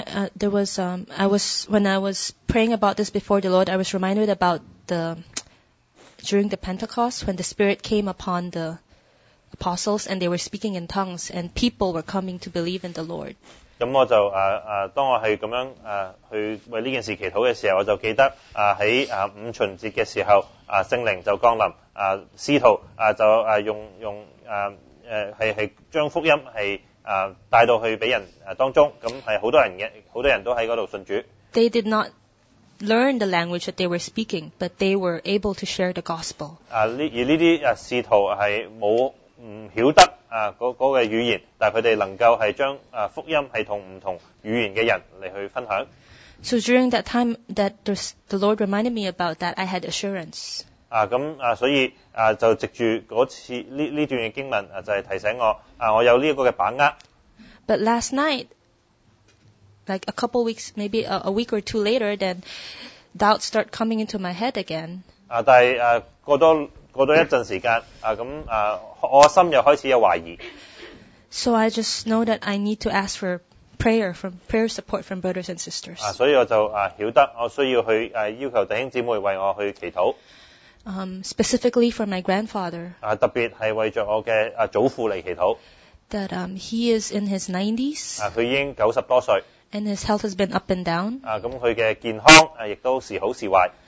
I was praying about this before the Lord, I was reminded about during the Pentecost when the Spirit came upon the apostles and they were speaking in tongues and people were coming to believe in the Lord. 咁我就當我係咁樣去為呢件事祈禱嘅時候，我就記得喺五旬節嘅時候，聖靈就降臨，使徒就用係將福音係帶到去俾人當中，咁係好多人都喺嗰度信主。 They did not learn the language that they were speaking, but they were able to share the gospel. 而呢啲使徒係唔曉得嗰個語言，但係佢哋能夠係將福音係同唔同語言嘅人嚟去分享。 So during that time that the Lord reminded me about that, I had assurance. 所以就藉住嗰次呢段嘅經文就係提醒我我有呢一個嘅把握。 But last night, like a couple weeks, maybe a week or two later, then doubts start coming into my head again. 但係過多一陣時間我心又開始有懷疑。 So I just know that I need to ask for prayer support from brothers and sisters. 所以我就曉得我需要去要求弟兄姊妹為我去祈禱。 Specifically for my grandfather. 特別係為着我嘅祖父嚟祈禱。 That he is in his 90s. 佢已經90多歲。 And his health has been up and down. 咁佢嘅健康亦都時好時壞。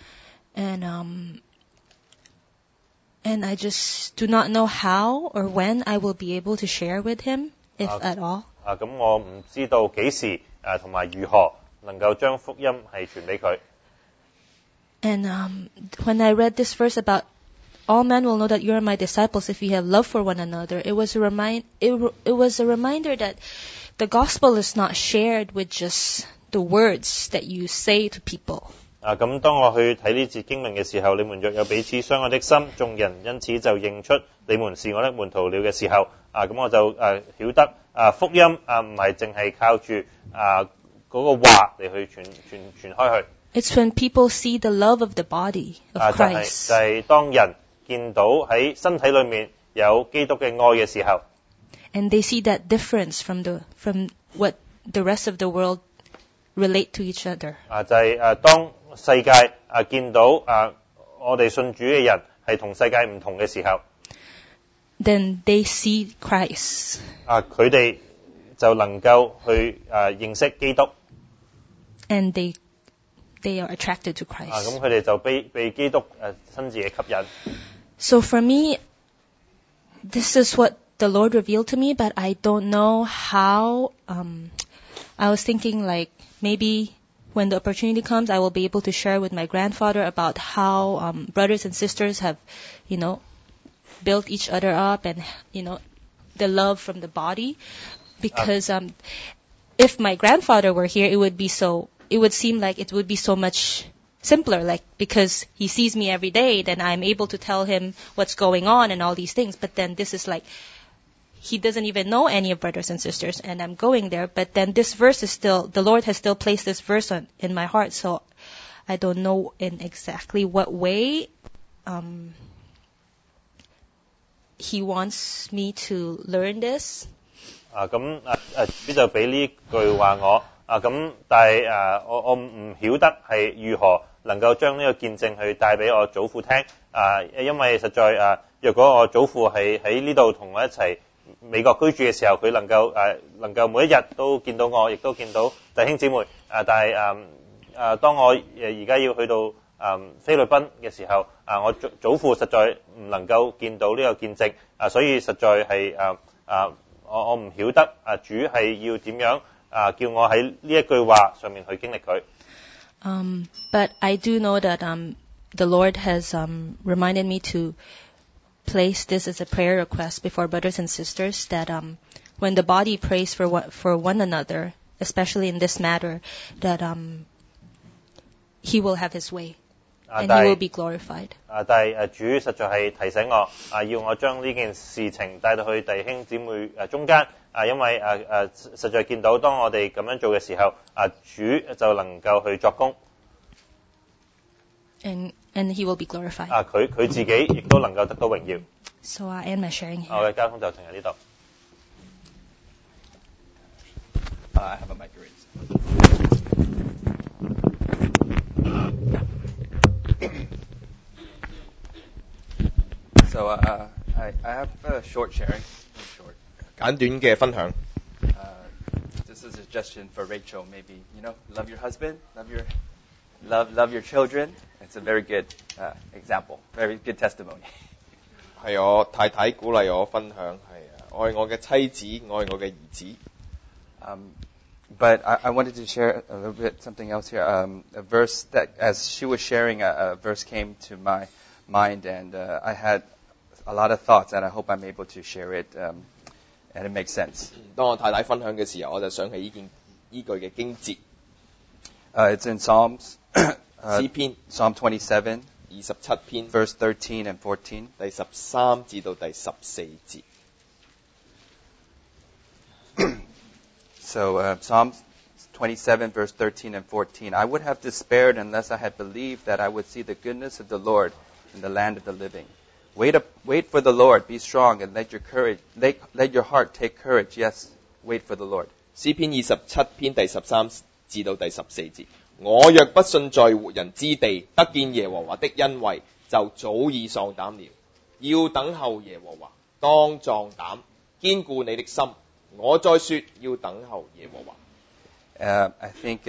And I just do not know how or when I will be able to share with him, if at all. 咁我唔知道幾時同埋如何能夠將福音係傳俾佢。 And when I read this verse about all men will know that you are my disciples if you have love for one another, it was a reminder that the gospel is not shared with just the words that you say to people. 咁當我去睇呢節經文嘅時候，你們若有彼此相愛的心，眾人因此就認出你們是我的門徒了嘅時候，咁我就曉得福音唔係淨係靠住嗰個話嚟去傳開去。 It's when people see the love of the body of Christ. 就係當人見到喺身體裏面有基督嘅愛嘅時候。 And they see that difference from what the rest of the world relate to each other. 就係當世界見到我哋信主嘅人係同世界唔同嘅時候。 Then they see Christ. 佢哋就能夠去認識基督。 And they are attracted to Christ. 咁佢哋就被基督親自嘅吸引。 So for me, this is what the Lord revealed to me, but I don't know how. I was thinking like maybe when the opportunity comes, I will be able to share with my grandfather about how brothers and sisters have, built each other up and, the love from the body. Because if my grandfather were here, it would seem like it would be so much simpler, like because he sees me every day, then I'm able to tell him what's going on and all these things. But then this is like, he doesn't even know any of brothers and sisters, and I'm going there. But then this verse is the Lord has still placed this verse in my heart, so I don't know in exactly what way He wants me to learn this. 咁主就俾呢句話我咁，但係我唔曉得係如何能夠將呢個見證去帶俾我祖父聽因為實在若果我祖父係喺呢度同我一齊美國居住嘅時候，佢能夠每一日都見到我，亦都見到弟兄姊妹但係當我而家要去到菲律賓嘅時候我祖父實在唔能夠見到呢個見證所以實在係我唔曉得主係要點樣叫我喺呢一句話上面去經歷佢。 But I do know that the Lord has reminded me to place this as a prayer request before brothers and sisters, that when the body prays for one another, especially in this matter, that He will have His way and He will be glorified. 但係主實在係提醒我要我將呢件事情帶到去弟兄姊妹中間因為實在見到當我哋咁樣做嘅時候主就能夠去作工。 And He will be glorified. 佢自己亦都能夠得到榮耀。 So I end my sharing here. 我嘅交通就停喺呢度。 I have a mic raised. So I have a short sharing. Short. 簡短嘅分享。This is a suggestion for Rachel. Maybe love your husband, love your children. It's a very good example, very good testimony. 係我太太鼓勵我分享，係愛我嘅妻子，愛我嘅兒子。 But I wanted to share a little bit something else here. A verse that, as she was sharing, a verse came to my mind, and I had a lot of thoughts, and I hope I'm able to share it, and it makes sense. 當我太太分享嘅時候，我就想起依句嘅經節。 It's in Psalms, 詩篇 Psalm 27, 27篇 verse 13 and 14. 第13至到第14節。 So Psalm 27, verse 13 and 14. I would have despaired unless I had believed that I would see the goodness of the Lord in the land of the living. Wait for the Lord, be strong, and let your heart take courage. Yes, wait for the Lord. 詩篇27篇第13至到第14節。我若不信在活人之地，得見耶和華的恩惠，就早已喪膽了。要等候耶和華，當壯膽，堅固你的心。我再說，要等候耶和華。 I think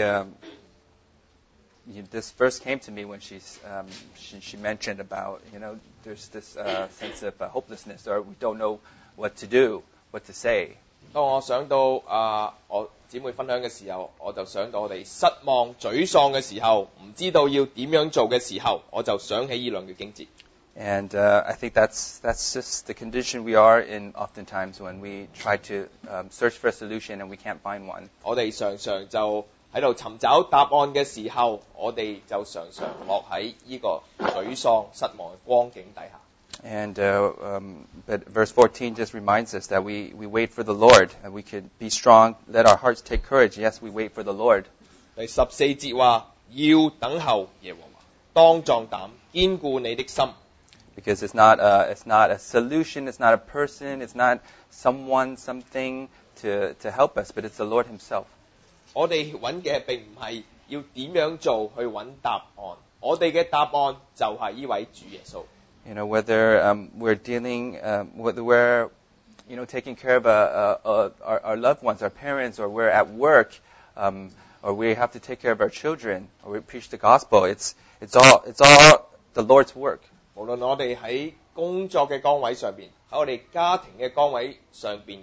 this verse came to me when she mentioned about, there's this sense of hopelessness, or we don't know what to do, what to say. 當我想到我姊妹分享嘅時候，我就想到我哋失望、沮喪嘅時候，唔知道要點樣做嘅時候，我就想起呢兩句經節。 And I think that's just the condition we are in oftentimes when we try to search for a solution and we can't find one. 我哋常常就喺度尋找答案嘅時候，我哋就常常落喺呢個沮喪、失望嘅光景底下。 And but verse 14 just reminds us that we wait for the Lord, and we can be strong, let our hearts take courage. Yes, we wait for the Lord. 第14節話要等候耶和華，當壯膽，堅固你的心。 Because it's not a solution, it's not a person, it's not someone, something to help us, but it's the Lord Himself. 我哋揾嘅並唔係要點樣做去揾答案，我哋嘅答案就係呢位主耶穌。 Whether we're dealing, whether we're, taking care of our loved ones, our parents, or we're at work, or we have to take care of our children, or we preach the gospel. It's all the Lord's work. 無論我哋喺工作嘅崗位上邊，喺我哋家庭嘅崗位上邊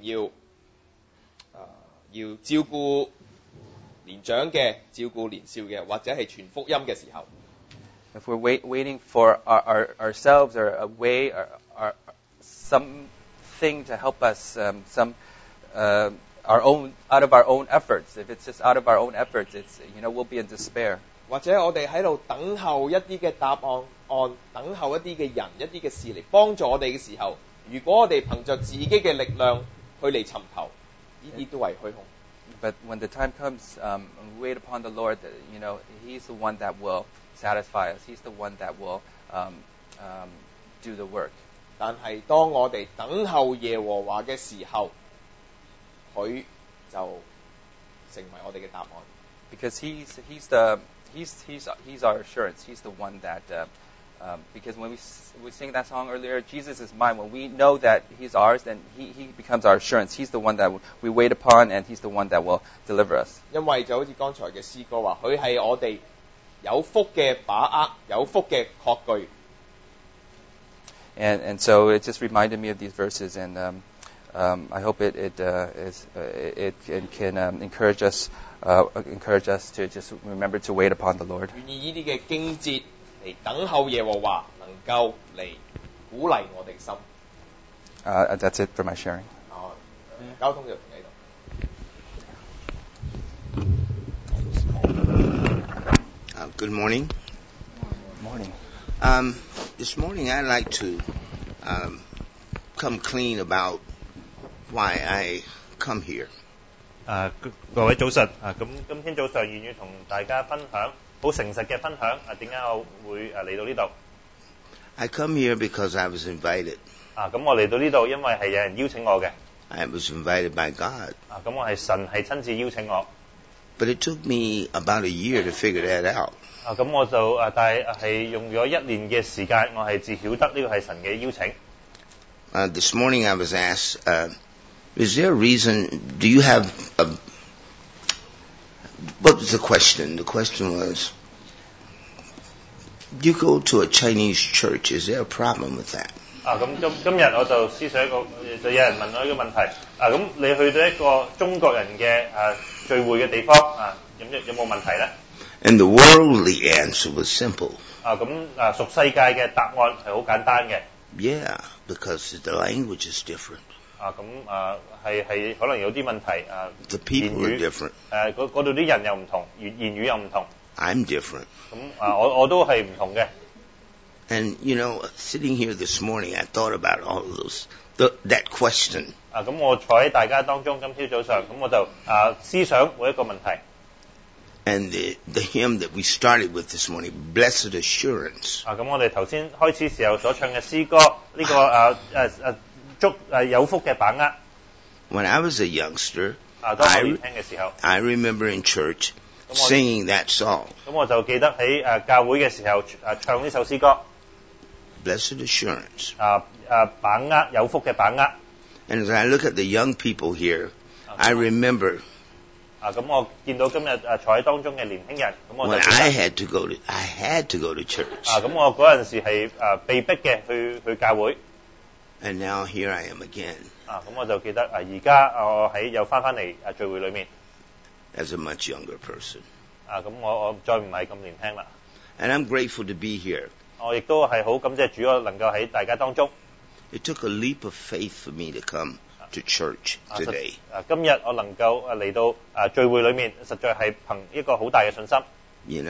要照顧年長嘅、照顧年少嘅，或者係傳福音嘅時候。 If we're waiting for ourselves or a way or something to help us, our own out of our own efforts. If it's just out of our own efforts, it's we'll be in despair. 或者我哋喺度等候一啲嘅答案，等候一啲嘅人、一啲嘅事嚟幫助我哋嘅時候，如果我哋憑着自己嘅力量去嚟尋求，呢啲都係虛空。 But when the time comes, we wait upon the Lord. He's the one that will satisfy us. He's the one that will do the work. 但係當我哋等候耶和華嘅時候，佢就成為我哋嘅答案。 Because he's our assurance. He's the one that because when we sing that song earlier, Jesus is mine. When we know that He's ours, then He becomes our assurance. He's the one that we wait upon, and He's the one that will deliver us. 因為就好似剛才嘅詩歌話，佢係我哋有福嘅把握，有福嘅確據。 And so it just reminded me of these verses, and I hope it can encourage us to just remember to wait upon the Lord. 願意呢啲嘅經節嚟等候耶和華，能夠嚟鼓勵我哋心。 That's it for my sharing. 交通就停喺度。 Good morning. Morning. This morning I'd like to come clean about why I come here. 各位早晨咁今天早上願意同大家分享好誠實嘅分享點解我會嚟到呢度 I come here because I was invited. 咁我嚟到呢度因為係有人邀請我嘅 I was invited by God. 咁我係神係親自邀請我 But it took me about a year to figure that out. 咁我就但係用咗1年嘅時間我係自曉得呢個係神嘅邀請 This morning I was asked, is there a reason, do you have what was the question? The question was, you go to a Chinese church, is there a problem with that? 咁今日我就思想一個，就有人問我一個問題。咁你去到一個中國人嘅聚會嘅地方有冇問題咧？ And the worldly answer was simple. 屬世界嘅答案係好簡單嘅。 Yeah, because the language is different. 係可能有啲問題。 The people are different. 嗰度啲人又唔同，言語又唔同。 I'm different. 我都係唔同嘅。 And sitting here this morning, I thought about all of those, that question. 咁我坐喺大家當中，今朝早上，咁我就思想每一個問題。 And the hymn that we started with this morning, Blessed Assurance. 咁我哋頭先開始時候所唱嘅詩歌，呢個有福嘅把握。 When I was a youngster, 當我年輕嘅時候 I remember in church singing that song. 咁我就記得喺教會嘅時候唱呢首詩歌。 Blessed Assurance. 把握有福嘅把握。 And as I look at the young people here, I remember. 咁我見到今日坐喺當中嘅年輕人，咁我就 When I had to go to church. 咁我嗰陣時係被逼嘅去教會。 And now here I am again. 咁我就記得而家我又翻嚟聚會裏面。 As a much younger person. 咁我再唔係咁年輕啦。 And I'm grateful to be here. 我亦都係好感謝主，我能夠喺大家當中。 It took a leap of faith for me to come to church today. 今日我能夠嚟到聚會裏面，實在係憑一個好大嘅信心。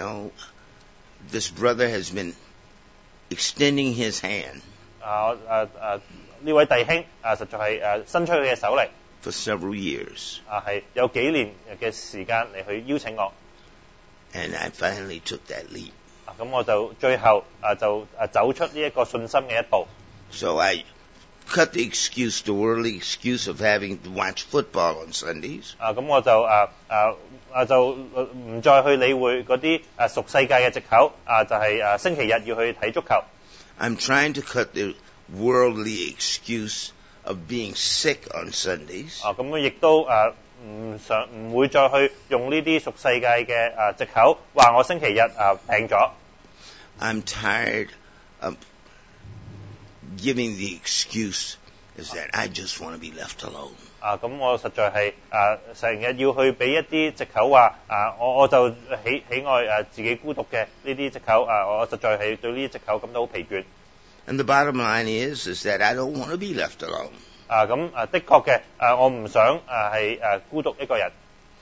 This brother has been extending his hand. 呢位弟兄實在係伸出佢嘅手嚟。 For several years. 係有幾年嘅時間嚟去邀請我。 And I finally took that leap. 咁我就最後就走出呢一個信心嘅一步。 So I cut the excuse, the worldly excuse of having to watch football on Sundays. 咁我就唔再去理會嗰啲屬世界嘅藉口，就係星期日要去睇足球。 I'm trying to cut the worldly excuse of being sick on Sundays. 咁亦都唔會再去用呢啲屬世界嘅藉口，話我星期日病咗。 I'm tired of giving the excuse is that I just want to be left alone. 咁我實在係成日要去俾一啲藉口話我就喜愛自己孤獨嘅呢啲藉口我實在係對呢啲藉口感到好疲倦。 And the bottom line is that I don't want to be left alone. 咁的確嘅我唔想係孤獨一個人。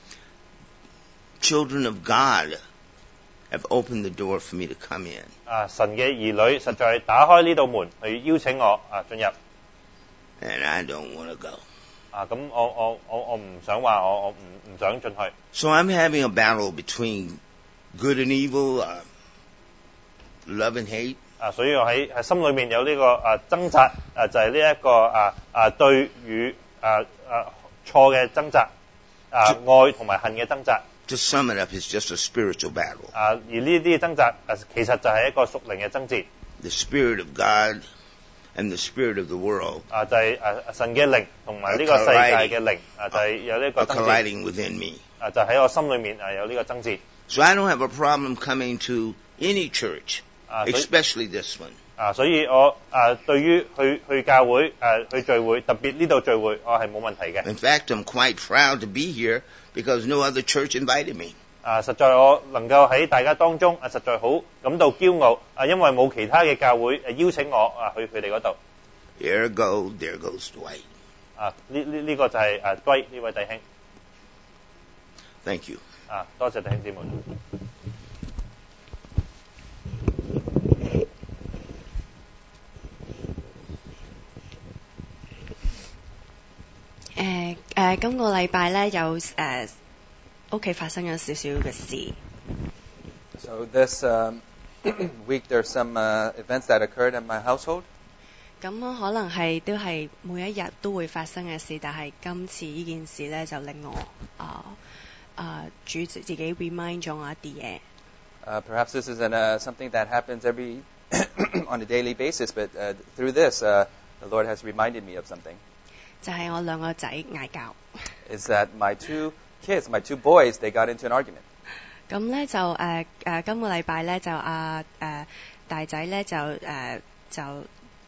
Children of God have opened the door for me to come in. 神嘅兒女實在打開呢道門去邀請我進入。 And I don't want to go. 咁我唔想話我唔想進去。 So I'm having a battle between good and evil, love and hate. 所以我喺心裏面有呢個掙扎，就係呢一個對與錯嘅掙扎，愛同埋恨嘅掙扎。 To sum it up, it's just a spiritual battle. 而呢啲掙扎其實就係一個屬靈嘅爭戰。 The Spirit of God and the Spirit of the world. 就係神嘅靈同埋呢個世界嘅靈，就係有呢個爭戰。 Colliding within me. 就喺我心裏面有呢個爭戰。 So I don't have a problem coming to any church, especially this one. 所以我對於去教會去聚會，特別呢度聚會，我係冇問題嘅。 In fact, I'm quite proud to be here because no other church invited me. 實在我能夠喺大家當中實在好感到驕傲因為冇其他嘅教會邀請我去佢哋嗰度。 There goes Dwight. 呢個就係Dwight呢位弟兄。 Thank you. 多謝弟兄姊妹。 今個禮拜咧有屋企發生咗少少嘅事。 So this week there's some events that occurred in my household. 咁可能係都係每一日都會發生嘅事，但係今次呢件事咧就令我主自己 remind 咗我一啲嘢。 Perhaps this isn't something that happens every on a daily basis, but through this, the Lord has reminded me of something. 就係我兩個仔嗌交。 Is that my two kids, my two boys, they got into an argument. 咁咧就今個禮拜咧就大仔咧就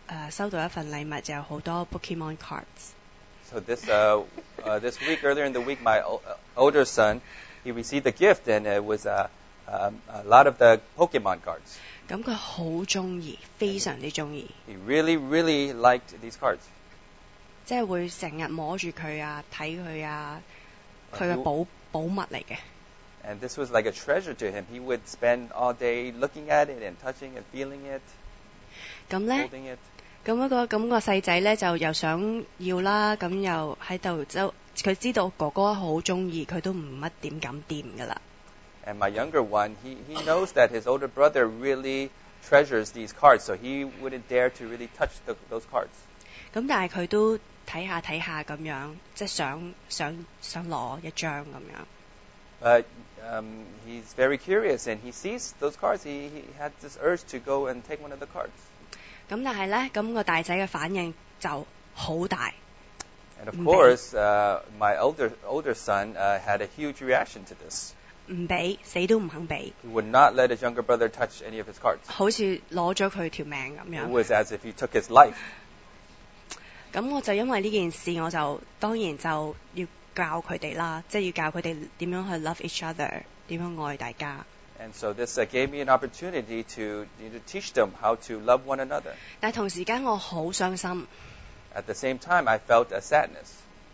收到一份禮物，就有好多 Pokemon cards。 So this week, earlier in the week, my older son, he received a gift, and it was a lot of the Pokemon cards. 咁佢好中意，非常之中意， He really, really liked these cards. 即係會成日摸住佢啊，睇佢啊，佢嘅寶物嚟嘅。 And this was like a treasure to him. He would spend all day looking at it and touching and feeling it, 咁呢， holding it. 咁個細仔呢，就又想要啦，咁又喺度佢知道哥哥好中意，佢都唔乜點敢掂㗎啦。 And my younger one, he knows that his older brother really treasures these cards, so he wouldn't dare to really touch those cards. 咁但係佢都睇下咁樣，即係想攞一張咁樣。 But he's very curious, and he sees those cards. He had this urge to go and take one of the cards. 咁但係呢，咁個大仔嘅反應就好大。 And of course, my older son had a huge reaction to this. 唔俾，死都唔肯俾， He would not let his younger brother touch any of his cards. 好似攞咗佢條命咁 It 樣。 was as if he took his life. 咁我就因為呢件事，我就當然就要教佢哋啦，即係要教佢哋點樣去 love each other， 點樣愛大家。 And so this gave me an opportunity to teach them how to love one another. 但係同時間我好傷心， At the same time, I felt a sadness.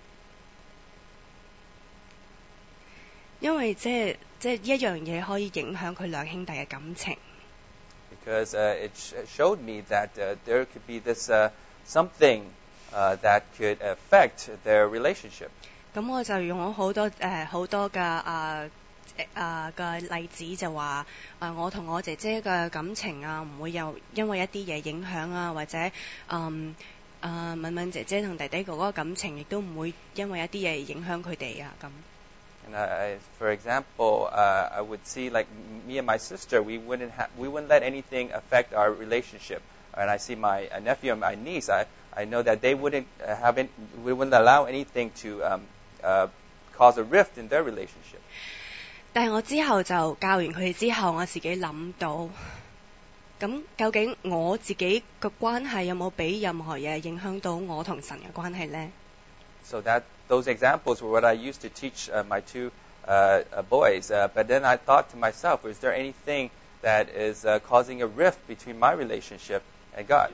因為即係一樣嘢可以影響佢兩兄弟嘅感情。 Because it showed me that there could be this something that could affect their relationship. 咁我就用咗好多嘅例子，就話我同我姐姐嘅感情啊，唔會因為一啲嘢影響啊，或者敏敏姐姐同弟弟哥哥嘅感情，亦都唔會因為一啲嘢影響佢哋啊咁。 And for example, I would see like me and my sister, we wouldn't let anything affect our relationship. And I see my nephew and my niece, I know that they wouldn't allow anything to cause a rift in their relationship. 但係我之後就教完佢哋之後，我自己諗到，咁究竟我自己嘅關係有冇俾任何嘢影響到我同神嘅關係呢？ So those examples were what I used to teach my two boys. But then I thought to myself, is there anything that is causing a rift between my relationship and God?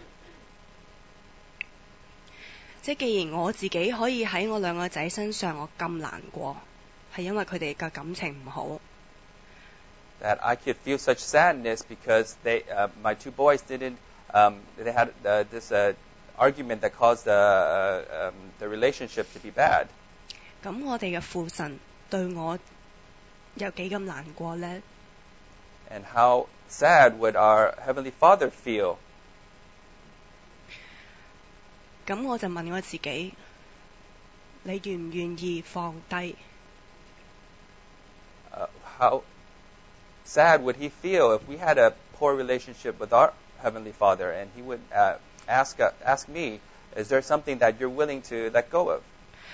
即係既然我自己可以喺我兩個仔身上我咁難過，係因為佢哋嘅感情唔好。 That I could feel such sadness because my two boys they had this argument that caused the relationship to be bad. 咁我哋嘅父神對我有幾咁難過呢？ And how sad would our Heavenly Father feel? 咁我就問我自己，你願唔願意放低？ How sad would He feel if we had a poor relationship with our Heavenly Father, and He would ask me, is there something that you're willing to let go of?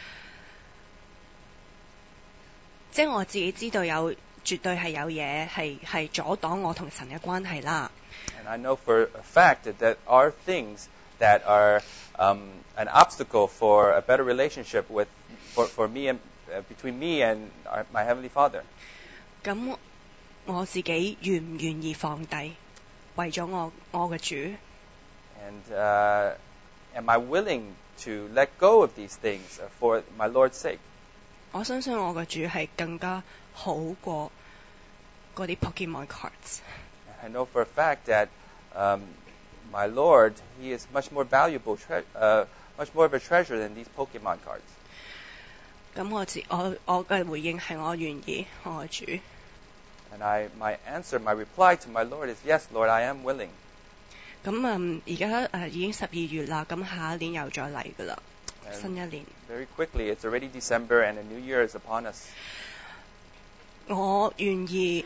即係我自己知道絕對係有嘢係阻擋我同神嘅關係啦。 And I know for a fact that there are things that are an obstacle for a better relationship for me and between me and my Heavenly Father. 咁我自己願唔願意放低，為咗我嘅主？ And am I willing to let go of these things for my Lord's sake? 我相信我嘅主係更加好過嗰啲 Pokemon cards。 I know for a fact that my Lord, He is much more valuable, much more of a treasure than these Pokemon cards. 咁我嘅回應係我願意，我嘅主。 And my reply to my Lord is, yes, Lord, I am willing. 咁而家已經12月啦，咁下一年又再嚟㗎啦， 新一年。 Very quickly, it's already December and a new year is upon us. 我願意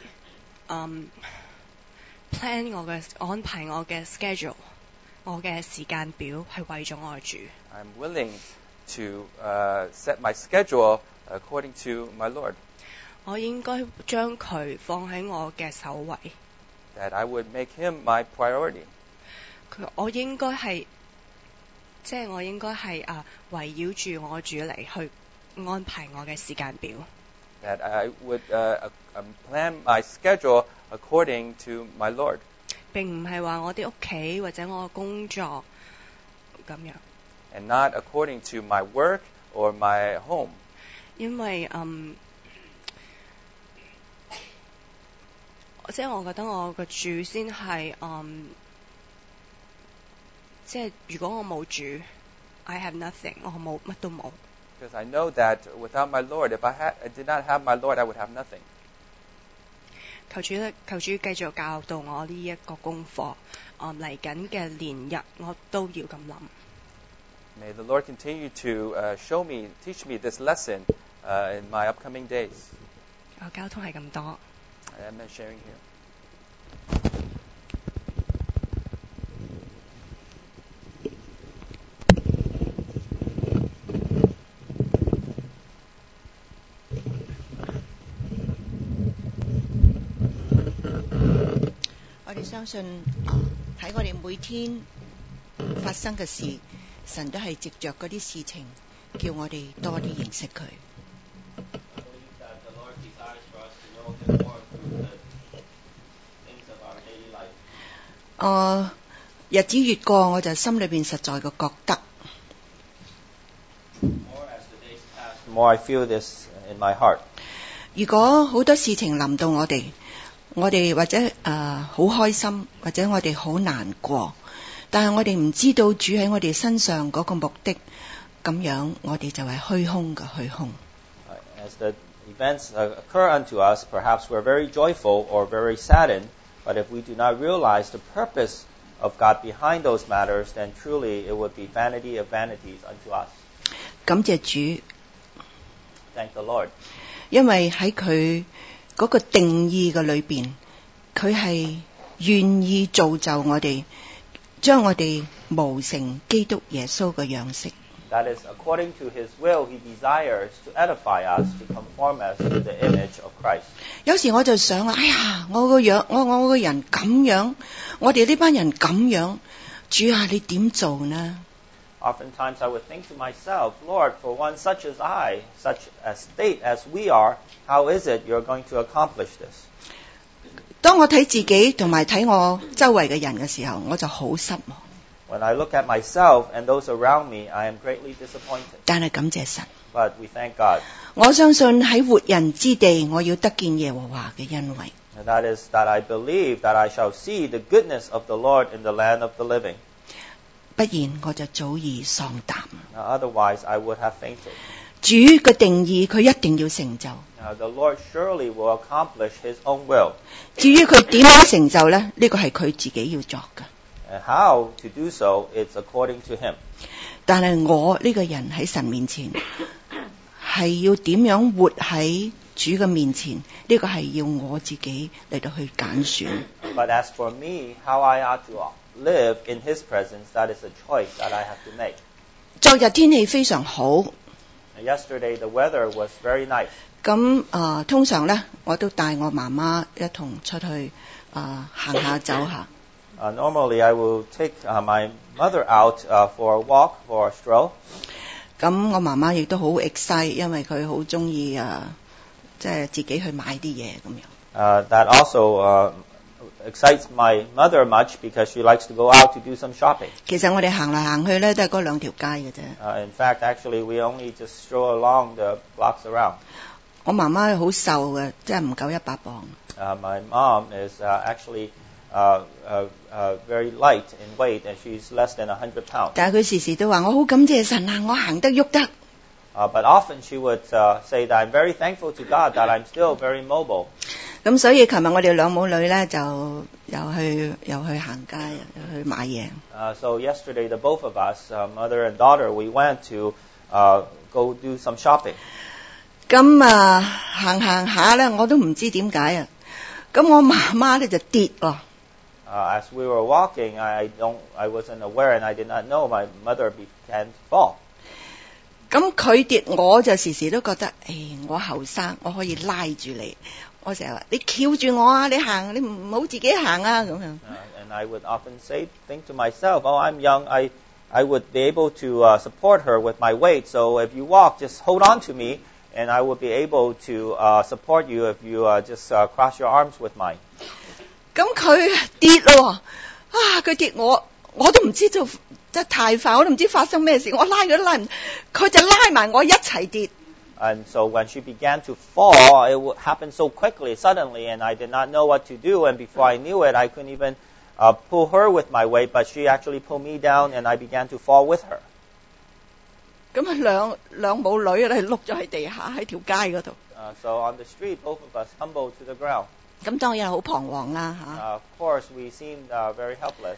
plan 安排我嘅 schedule， 我嘅時間表係為咗我嘅主。 I'm willing to set my schedule according to my Lord. 我應該將佢放喺我嘅首位。 That I would make Him my priority. 我應該係即係我應該係圍繞住我主嚟去安排我嘅時間表。 That I would plan my schedule according to my Lord. 並唔係話我啲屋企或者我嘅工作咁樣。 And not according to my work or my home. 因為即係我覺得我個主先係即係如果我冇主 I have nothing 我冇乜都冇。 Because I know that without my Lord, if I did not have my Lord, I would have nothing. 求主繼續教導我呢一個功課，嚟緊嘅年日我都要咁諗。 May the Lord continue to teach me this lesson in my upcoming days. 交通係咁多。 I am sharing here. 我哋相信喺我哋每天發生嘅事，神都係藉着嗰啲事情，叫我哋多啲認識佢。日子越過，我就心裏邊實在嘅覺得。 More I feel this in my heart. 如果好多事情臨到我哋或者好開心，或者我哋好難過，但係我哋唔知道主喺我哋身上嗰個目的，咁樣我哋就係虛空嘅虛空。 As the events occur unto us, perhaps we're very joyful or very saddened, but if we do not realize the purpose of God behind those matters, then truly it would be vanity of vanities unto us. 感謝主。 Thank the Lord. 因為喺佢嗰個定義嘅裏邊，佢係願意造就我哋，將我哋模成基督耶穌嘅樣式。 That is, according to His will, He desires to edify us, to conform us to the image of Christ. 有時我就想哎呀，我個人咁樣，我哋呢班人咁樣，主啊，你點做呢？ Oftentimes I would think to myself, Lord, for one such as I, such a state as we are, how is it you're going to accomplish this? 當我睇自己同埋睇我周圍嘅人嘅時候，我就好失望。 When I look at myself and those around me, I am greatly disappointed. 但係感謝神。 But we thank God. 我相信喺活人之地，我要得見耶和華嘅恩惠。 And that is that I believe that I shall see the goodness of the Lord in the land of the living. 不然我就早已喪膽。 Otherwise, I would have fainted. 主嘅定義，佢一定要成就。 The Lord surely will accomplish His own will. 至於佢點樣成就呢？呢個係佢自己要作嘅。 And how to do so, it's according to Him. 但係我呢個人喺神面前，係要點樣活喺主嘅面前？呢個係要我自己嚟到去揀選。 But as for me, how I ought to live in His presence, that is a choice that I have to make. 昨日天氣非常好。 Yesterday the weather was very nice. 咁通常呢，我都帶我媽媽一同出去行下走下。 Normally I will take my mother out for a walk, for a stroll. 咁我媽媽亦都好 excite， 因為佢好中意即係自己去買啲嘢咁樣。 That also excites my mother much because she likes to go out to do some shopping. 其實我哋行嚟行去咧，都係嗰兩條街嘅啫。 In fact, actually, we only just stroll along the blocks around. 我媽媽好瘦嘅，即係唔夠100磅。 My mom is actually very light in weight, and she's less than 100 pounds. 但係佢時時都話：我好感謝神啊，我行得喐得。 But often she would say that I'm very thankful to God that I'm still very mobile. 咁所以琴日我哋兩母女咧就又去行街，又去買嘢。 So yesterday, the both of us, mother and daughter, we went to go do some shopping. 咁行下咧，我都唔知點解啊。咁我媽媽咧就跌咯。 As we were walking, I wasn't aware and I did not know my mother began to fall. 咁佢跌，我就時時都覺得，我後生，我可以拉住你。我成日話：你翹住我啊！你行，你唔好自己行啊！咁樣。 And I would often think to myself, "Oh, I'm young. I would be able to support her with my weight. So if you walk, just hold on to me, and I will be able to support you if you just cross your arms with mine. 咁佢跌咯，佢跌我都唔知道，真係太快，我都唔知發生咩事，我拉佢都拉唔，佢就拉埋我一齊跌。 And so when she began to fall, it happened so quickly, suddenly, and I did not know what to do. And before I knew it, I couldn't even pull her with my weight, but she actually pulled me down, and I began to fall with her. 咁兩母女咧碌咗喺地下喺條街嗰度。 So on the street, both of us tumbled to the ground. 咁當然好彷徨啦嚇。 Of course, we seemed very helpless.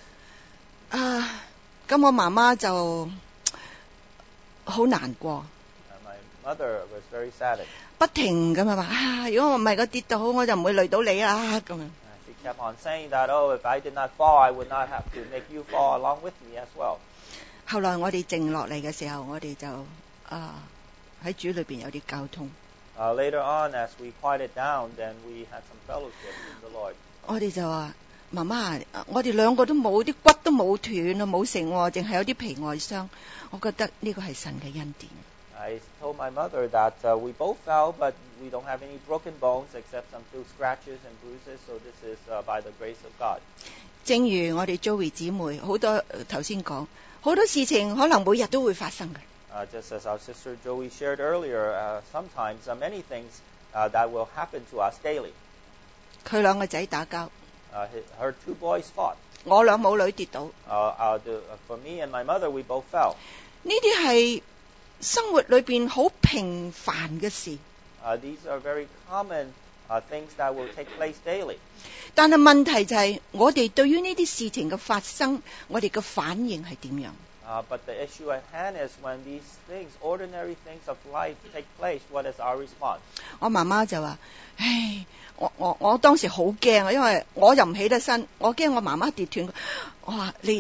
咁我媽媽就好難過。 My mother was very saddened. 不停咁話如果我唔係個跌到好，我就唔會累到你啦咁樣。 She kept on saying that, oh, if I did not fall, I would not have to make you fall along with me as well. 後來我哋靜落嚟嘅時候，我哋就喺主裏邊有啲交通。 Later on, as we quieted down, then we had some fellowship with the Lord. 我哋就話：媽媽，我哋兩個都冇啲骨都冇斷啊，冇成喎，淨係有啲皮外傷。我覺得呢個係神嘅恩典。 I told my mother that we both fell, but we don't have any broken bones except some few scratches and bruises. So this is by the grace of God. 正如我哋 Joey 姊妹好多頭先講，好多事情可能每日都會發生嘅。 Just as our sister Joey shared earlier, sometimes many things that will happen to us daily. 佢兩個仔打交。 Her two boys fought. 我兩母女跌倒。 For me and my mother, we both fell. 呢啲係生活裏邊好平凡嘅事。 These are very common things that will take place daily. 但係問題就係我哋對於呢啲事情嘅發生，我哋嘅反應係點樣 ？But the issue at hand is when these things, ordinary things of life, take place. What is our response? 我媽媽就話：我當時好驚啊，因為我又唔起得身，我驚我媽媽跌斷。我話你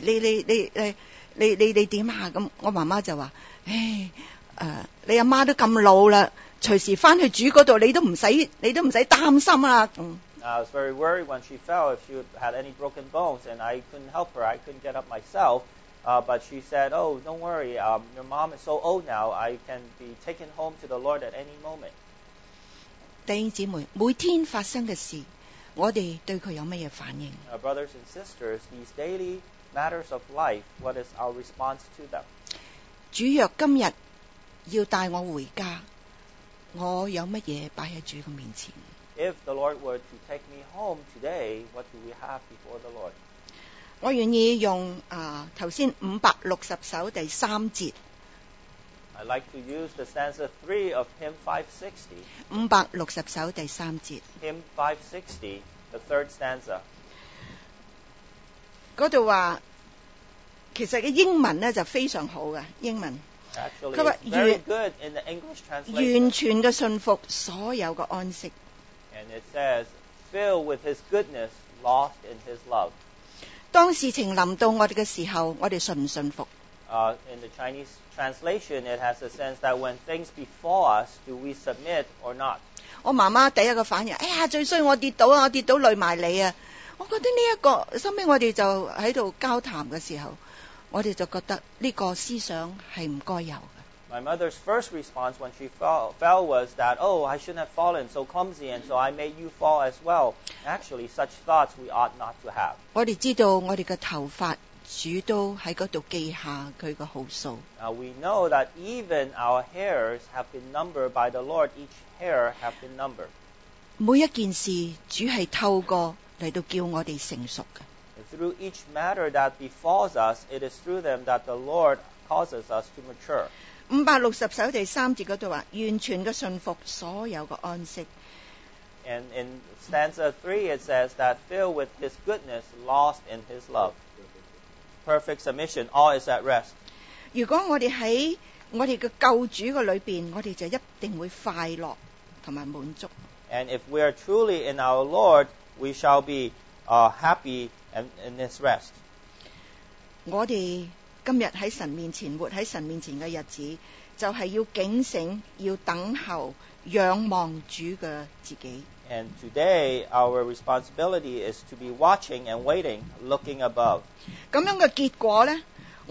點啊？咁我媽媽就話：你阿媽都咁老啦，隨時翻去主嗰度，你都唔使擔心啦。 I was very worried when she fell if she had any broken bones, and I couldn't help her. I couldn't get up myself. But she said, oh, don't worry, your mom is so old now, I can be taken home to the Lord at any moment. 弟兄姊妹，每天發生嘅事，我哋對佢有乜嘢反應？ Brothers and sisters, these daily matters of life, what is our response to them? 主若今日要帶我回家，我有乜嘢擺喺主嘅面前？ If the Lord were to take me home today, what do we have before the Lord? 我願意用頭先560首第3節。 I'd like to use the stanza 3 of hymn 560. 560首第3節。 Hymn 560, the third stanza. 嗰度話，其實嘅英文咧就非常好嘅英文。 Actually, it's very good in the English translation. 完全嘅信服，所有嘅安息。 And it says, filled with His goodness, lost in His love. 當事情臨到我哋嘅時候，我哋信唔信服？ In the Chinese translation, it has a sense that when things befall us, do we submit or not? 我媽媽第一個反應，最衰我跌倒啊，我跌倒累埋你啊！我覺得呢一個，收尾我哋就喺度交談嘅時候，我哋就覺得呢個思想係唔該有嘅。 My mother's first response when she fell was that, oh, I shouldn't have fallen so clumsy, and so I made you fall as well. Actually, such thoughts we ought not to have. 我哋知道我哋嘅頭髮，主都喺嗰度記下佢嘅號數。 We know that even our hairs have been numbered by the Lord. Each hair have been numbered. 每一件事，主係透過嚟到叫我哋成熟嘅。 Through each matter that befalls us, it is through them that the Lord causes us to mature. 560首第3節嗰度話，完全嘅信服，所有嘅安息。 And in stanza 3, it says that filled with His goodness, lost in His love. Perfect submission, all is at rest. 如果我哋喺我哋嘅救主嘅裏邊，我哋就一定會快樂同埋滿足。 And if we are truly in our Lord, we shall be happy in His rest. 我哋今日喺神面前活喺神面前嘅日子，就係要警醒，要等候，仰望主嘅自己。 And today, our responsibility is to be watching and waiting, looking above. 咁樣嘅結果呢，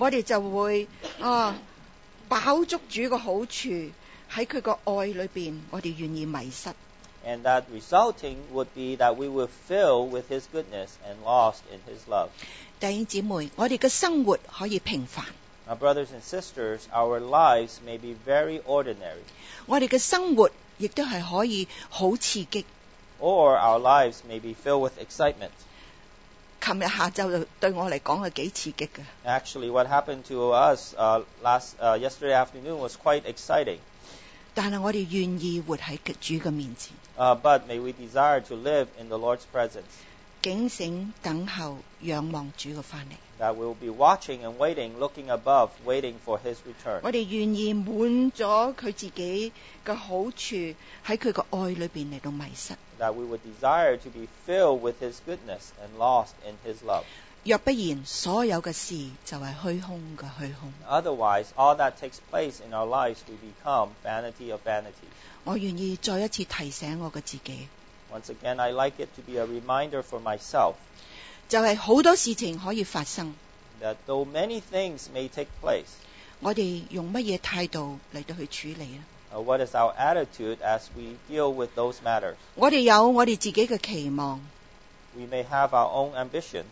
我哋就會飽足主嘅好處，喺佢個愛裏邊，我哋願意迷失。 And that resulting would be that we will fill with His goodness and lost in His love. 弟兄姊妹，我哋嘅生活可以平凡。 Now, brothers and sisters, our lives may be very ordinary. 我哋嘅生活亦都係可以好刺激。 Or our lives may be filled with excitement. 琴日下晝對我嚟講係幾刺激嘅。 Actually, what happened to us yesterday afternoon was quite exciting. 但係我哋願意活喺主嘅面前。 But may we desire to live in the Lord's presence. 警醒等候，仰望主嘅返嚟。 That we will be watching and waiting, looking above, waiting for His return. 我哋願意滿咗佢自己嘅好處，喺佢嘅愛裏邊嚟到迷失。 That we would desire to be filled with His goodness and lost in His love. 若不然，所有嘅事就係虛空嘅虛空。 Otherwise, all that takes place in our lives will become vanity of vanities. 我願意再一次提醒我嘅自己。 Once again, I like it to be a reminder for myself. 就係好多事情可以發生。 That though many things may take place. 我哋用乜嘢態度嚟到去處理呢？ What is our attitude as we deal with those matters? 我哋有我哋自己嘅期望。 We may have our own ambitions.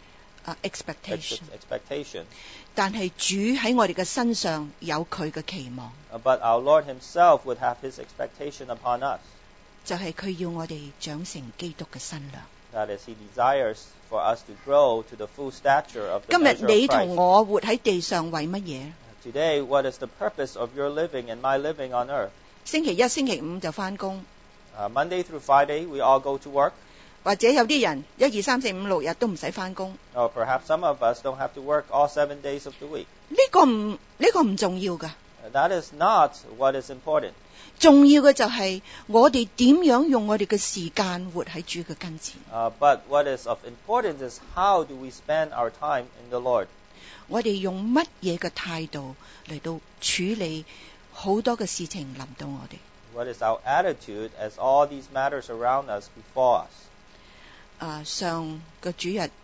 Expectation. 但係主喺我哋嘅身上有佢嘅期望。 But our Lord Himself would have His expectation upon us. 就係佢要我哋長成基督嘅身量。 That is, He desires for us to grow to the full stature of the measure of Christ. 今日你同我活喺地上為乜嘢？ Today, what is the purpose of your living and my living on earth? 星期一、星期五就返工。 Monday through Friday, we all go to work. 或者有啲人1、2、3、4、5、6日都唔使返工。 Or perhaps some of us don't have to work all 7 days of the week. 呢個唔重要㗎。 That is not what is important. 重要嘅就係我哋點樣用我哋嘅時間活喺主嘅跟前。 But what is of importance is how do we spend our time in the Lord? 我哋用乜嘢嘅態度嚟到處理好多嘅事情臨到我哋。 What is our attitude as all these matters around us befall us? 上個主日，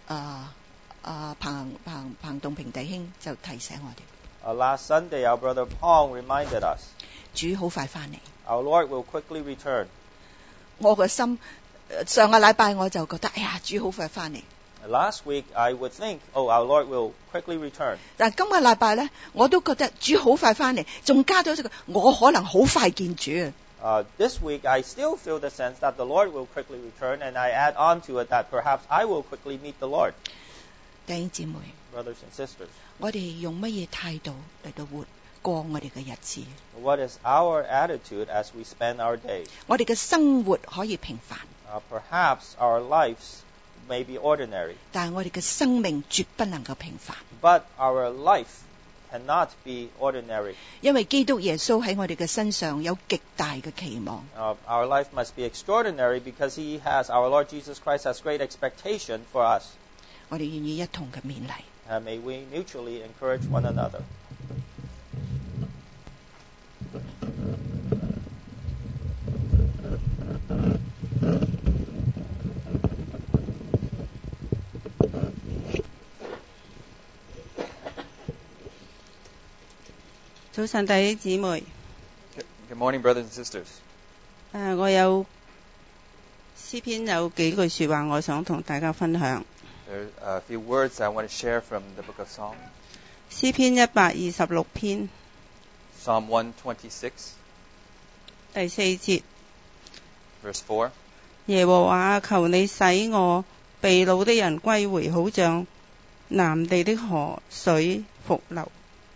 彭棟平弟兄就提醒我哋。 Last Sunday, our brother Pong reminded us. 主好快返嚟。 Our Lord will quickly return. 我個心，上個禮拜我就覺得，哎呀，主好快返嚟。 Last week, I would think, our Lord will quickly return. 但今個禮拜咧，我都覺得主好快返嚟，仲加咗一個，我可能好快見主。 This week, I still feel the sense that the Lord will quickly return, and I add on to it that perhaps I will quickly meet the Lord. 弟兄姊妹 ，Brothers and sisters， 我哋用乜嘢態度嚟到過我哋嘅日子 ？What is our attitude as we spend our days？ 我哋嘅生活可以平凡。 Perhaps our lives may be ordinary， 但係我哋嘅生命絕不能夠平凡。 But our life cannot be ordinary. 因為基督耶穌喺我哋嘅身上有極大嘅期望。 Our life must be extraordinary because He has, our Lord Jesus Christ has great expectation for us. 我哋願意一同嘅勉勵。 May we mutually encourage one another. 早晨，弟兄姊妹。 Good morning, brothers and sisters. 我有詩篇有幾句說話，我想同大家分享。 There are a few words I want to share from the book of Psalms. 詩篇126篇 Psalm 126, 第4節 verse 4. 耶和華，求你使我被擄的人歸回，好像南地的河水復流。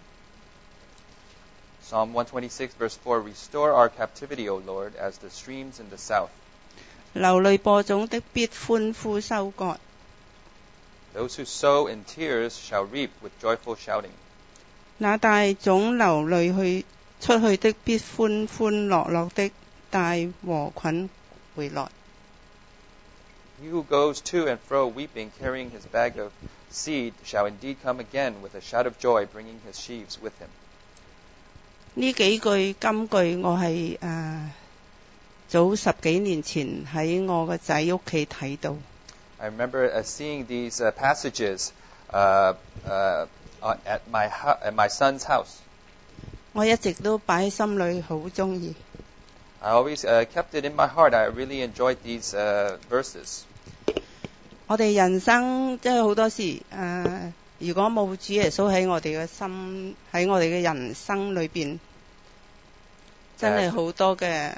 Psalm 126, verse 4. Restore our captivity, O Lord, as the streams in the south. 流淚播種的必歡呼收割。 Those who sow in tears shall reap with joyful shouting. 那帶種流淚出去的必歡歡樂樂的帶禾捆回來。 He who goes to and fro weeping, carrying his bag of seed, shall indeed come again with a shout of joy, bringing his sheaves with him. 呢幾句金句我係早10幾年前喺我個仔屋企睇到。 I remember seeing these passages at my son's house. 我一直都擺喺心裏，好鍾意。 I always kept it in my heart. I really enjoyed these verses. 我哋人生即係好多時如果冇主耶穌喺我哋嘅心，喺我哋嘅人生裏邊，真係好多嘅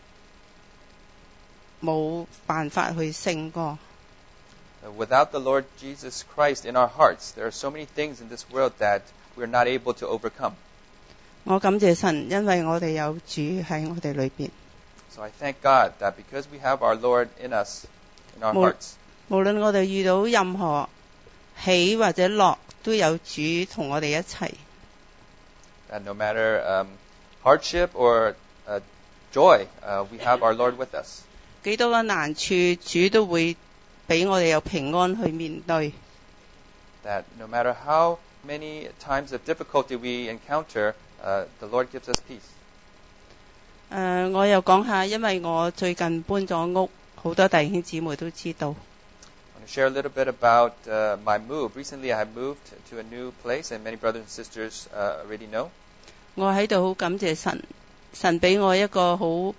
冇辦法去勝過。 Without the Lord Jesus Christ in our hearts, there are so many things in this world that we're not able to overcome. 我感謝神，因為我哋有主喺我哋裏邊。 So I thank God that because we have our Lord in us, in our hearts. 無論我哋遇到任何喜或者樂，都有主同我哋一齊。 And no matter hardship or joy, we have our Lord with us. 幾多個難處，主都會俾我哋有平安去面對。 That no matter how many times of difficulty we encounter, the Lord gives us peace. 我又講下，因為我最近搬咗屋，好多弟兄姊妹都知道。 I want to share a little bit about my move. Recently, I have moved to a new place, and many brothers and sisters already know. 我喺度好感謝神，神俾我一個好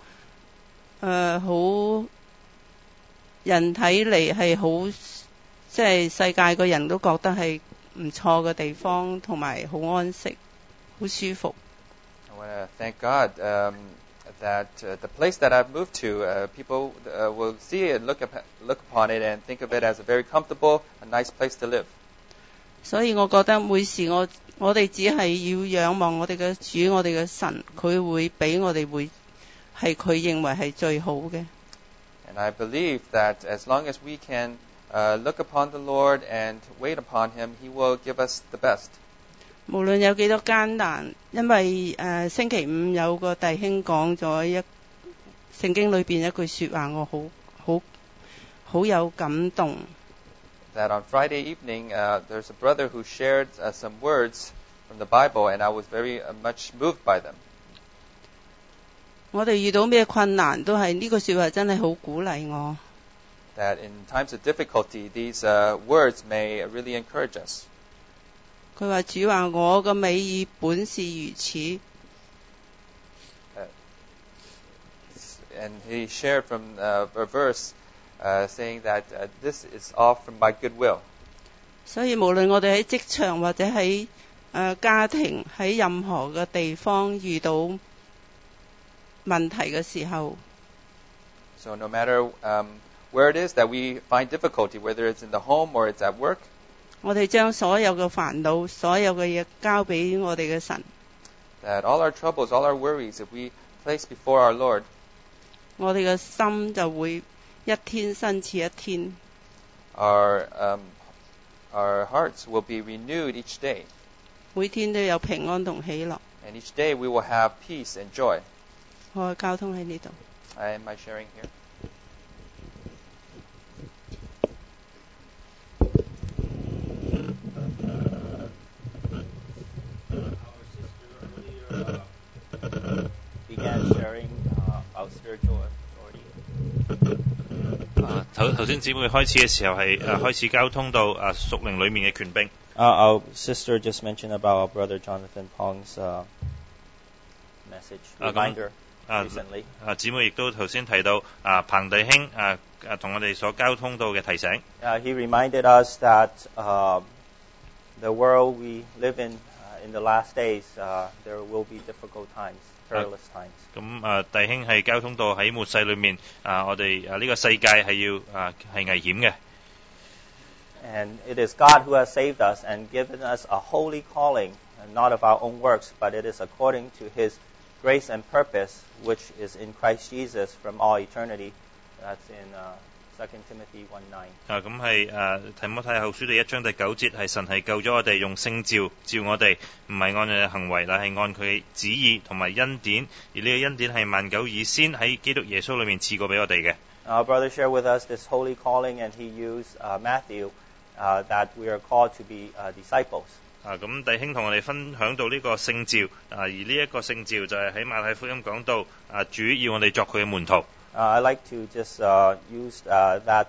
人睇嚟係好，即係世界個人都覺得係唔錯嘅地方，同埋好安息，好舒服。 I want to thank God that the place that I've moved to, people will see it, look upon it, and think of it as a very comfortable, a nice place to live. 所以我覺得每時我哋只係要仰望我哋嘅主，我哋嘅神，佢會俾我哋會係佢認為係最好嘅。 And I believe that as long as we can look upon the Lord and wait upon Him, He will give us the best. 無論有幾多艱難，因為星期五有個弟兄講咗聖經裏邊一句說話，我好有感動。 That on Friday evening, there's a brother who shared some words from the Bible, and I was very much moved by them. 我哋遇到咩困難都係呢個說話真係好鼓勵我。 That in times of difficulty, these words may really encourage us. 佢話主話我嘅美意本是如此。 And he shared from a verse saying that this is all from my good will. 所以無論我哋喺職場或者喺家庭，喺任何嘅地方遇到問題嘅時候， So no matter where it is that we find difficulty, whether it's in the home or it's at work, 我哋將所有嘅煩惱、所有嘅嘢交俾我哋嘅神。 that all our troubles, all our worries, if we place before our Lord, 我哋嘅心就會一天新似一天。 our hearts will be renewed each day. 每天都有平安同喜樂。 And each day we will have peace and joy. 我嘅交通喺呢度。 Am I sharing here? Began sharing about spiritual authority. 頭先姊妹開始嘅時候係開始交通到屬靈裏面嘅權柄。 Our sister just mentioned about our brother Jonathan Pong's message reminder recently. 姊妹亦都頭先提到彭弟兄同我哋所交通到嘅提醒。 He reminded us that the world we live in the last days, there will be difficult times, perilous times. 咁弟兄係交通到喺末世裏面我哋呢個世界係係危險嘅。 And it is God who has saved us and given us a holy calling, not of our own works, but it is according to His grace and purpose, which is in Christ Jesus from all eternity. That's in 2 Timothy 1:9. 咁係提摩太後書第1章第9節，係神係救咗我哋，用聖召召我哋，唔係按我哋嘅行為，乃係按佢嘅旨意同埋恩典。而呢個恩典係萬久以先喺基督耶穌裏面賜過俾我哋嘅。 Our brother shared with us this holy calling, and he used Matthew that we are called to be disciples. 咁弟兄同我哋分享到呢個聖召而呢一個聖召就係喺馬太福音講到主要我哋作佢嘅門徒。 I like to just use that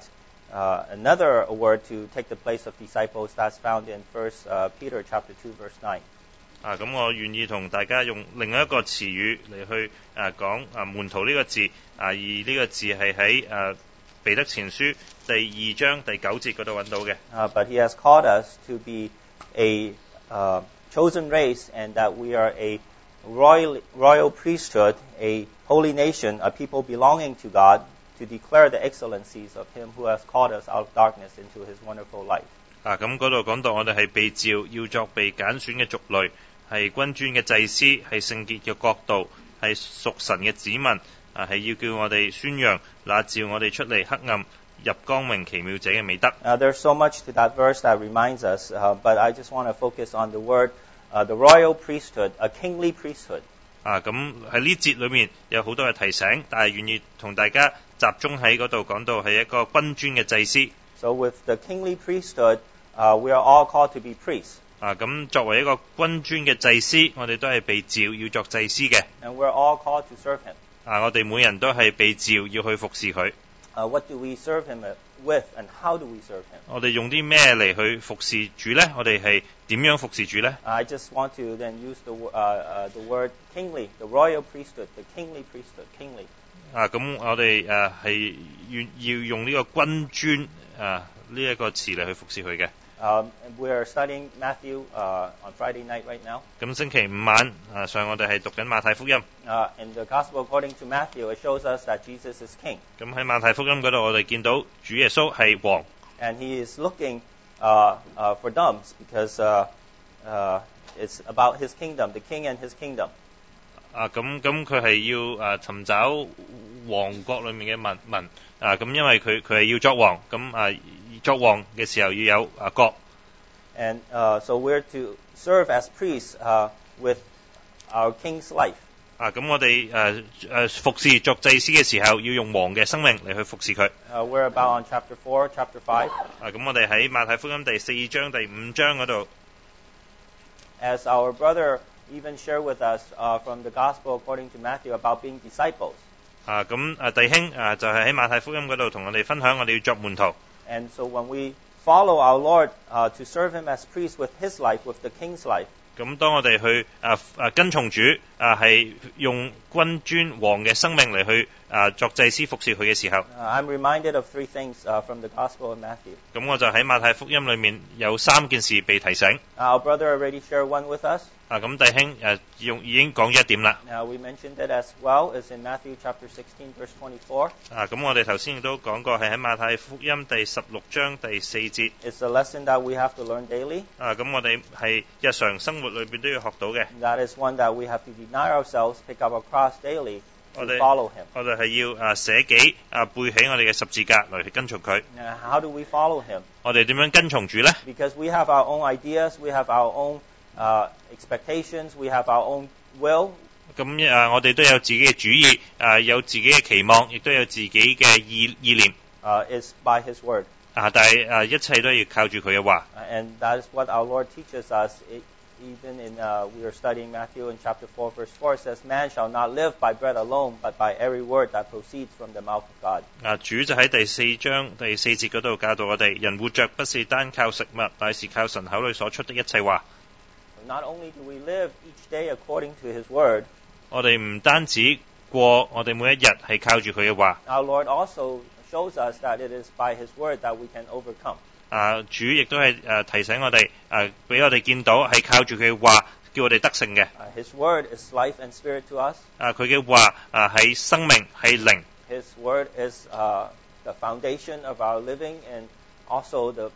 another word to take the place of disciples that's found in 1 Peter chapter 2 verse 9. 咁我願意同大家用另一個詞語嚟去講門徒呢個字而呢個字係喺彼得前書第2章第9節嗰度揾到嘅。 But he has called us to be a chosen race, and that we are a royal priesthood, a holy nation, a people belonging to God, to declare the excellencies of Him who has called us out of darkness into His wonderful light. 咁嗰度講到我哋係被召，要作被揀選嘅族類，係君尊嘅祭司，係聖潔嘅國度，係屬神嘅子民，係要叫我哋宣揚那召我哋出嚟黑暗入光明奇妙者嘅美德。 There's so much to that verse that reminds us, but I just want to focus on the word, the royal priesthood, a kingly priesthood. 咁喺呢節裏面有好多嘅提醒，但係願意同大家集中喺嗰度講到係一個君尊嘅祭司。 So with the kingly priesthood, we are all called to be priests. 咁作為一個君尊嘅祭司，我哋都係被召要作祭司嘅。 And we're all called to serve Him. 我哋每人都係被召要去服侍佢。 What do we serve Him with, and how do we serve Him? 我哋用啲咩嚟去服侍主呢？我哋係點樣服侍主呢？ I just want to then use the word kingly, the royal priesthood, the kingly priesthood, kingly. 咁我哋係要用呢個君尊呢一個詞嚟去服侍佢嘅。 We are studying Matthew on Friday night right now. 咁星期五晚上我哋係讀緊馬太福音。 In the Gospel according to Matthew, it shows us that Jesus is king. 咁喺馬太福音嗰度，我哋見到主耶穌係王。 And he is looking for thumbs because it's about his kingdom, the king and his kingdom. 咁佢係要尋找王國裏面嘅民咁因為佢係要作王，咁作王嘅時候要有國。 And so we're to serve as priests with our king's life. 咁我哋服侍作祭司嘅時候，要用王嘅生命嚟去服侍佢。 We're about on chapter 4, chapter 5. 咁我哋喺馬太福音第4章、第5章嗰度。 As our brother even shared with us from the Gospel according to Matthew about being disciples. 咁弟兄就係喺馬太福音嗰度同我哋分享，我哋要作門徒。 And so when we follow our Lord to serve Him as priests with His life, with the King's life. 咁當我哋去跟從主係用君尊王嘅生命嚟去作祭司服侍佢嘅時候。 I'm reminded of 3 things from the Gospel of Matthew. 咁我就喺馬太福音裏面有3件事被提醒。 Our brother already shared one with us. 咁弟兄已經講咗一點啦。 We mentioned it as well as in Matthew chapter 16 verse 24. 咁我哋頭先亦都講過係喺馬太福音第16章第4節。 It's a lesson that we have to learn daily. 咁我哋係日常生活裏邊都要學到嘅。 That is one that we have to deny ourselves, pick up our cross daily to follow Him. 我哋係要捨己背起我哋嘅十字架嚟去跟從佢。 How do we follow Him? 我哋點樣跟從主呢？ Because we have our own ideas, we have our own expectations, we have our own will. 咁我哋都有自己嘅主意，有自己嘅期望，亦都有自己嘅意念。 Is by His word. 但係一切都要靠住佢嘅話。 And that is what our Lord teaches us. Even in we are studying Matthew in chapter 4 verse 4, it says, "Man shall not live by bread alone, but by every word that proceeds from the mouth of God." 主就喺第4章第4節嗰度教導我哋，人活着不是單靠食物，乃是靠神口裏所出的一切話。 Not only do we live each day according to His word. 我哋唔單止過我哋每一日係靠住佢嘅話。 Our Lord also shows us that it is by His word that we can overcome. 主亦都係提醒我哋，俾我哋見到係靠住佢嘅話，叫我哋得勝嘅。 His word is life and spirit to us. 佢嘅話係生命係靈。 His word is the foundation of our living and also the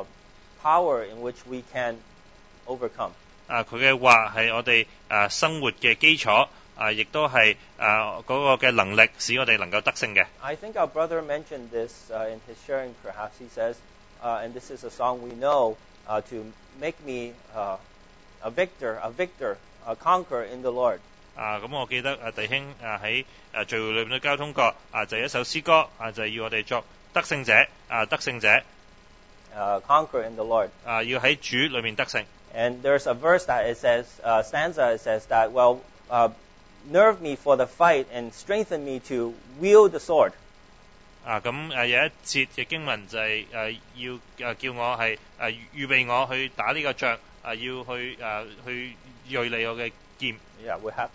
power in which we can overcome. 佢嘅話係我哋生活嘅基礎，亦都係嗰個嘅能力，使我哋能夠得勝嘅。 I think our brother mentioned this in his sharing. Perhaps he says, and this is a song we know, to make me a victor, a conqueror in the Lord. 咁我記得弟兄喺聚會裏面都交通過，就係一首詩歌，就係要我哋作得勝者，得勝者。 Conquer in the Lord. 要喺主裏面得勝。 And there's a verse that it says, stanza, it says that, nerve me for the fight and strengthen me to wield the sword. 咁有一節嘅經文就係要叫我係預備我去打呢個仗，要去鋭利我嘅劍。 Yeah, we have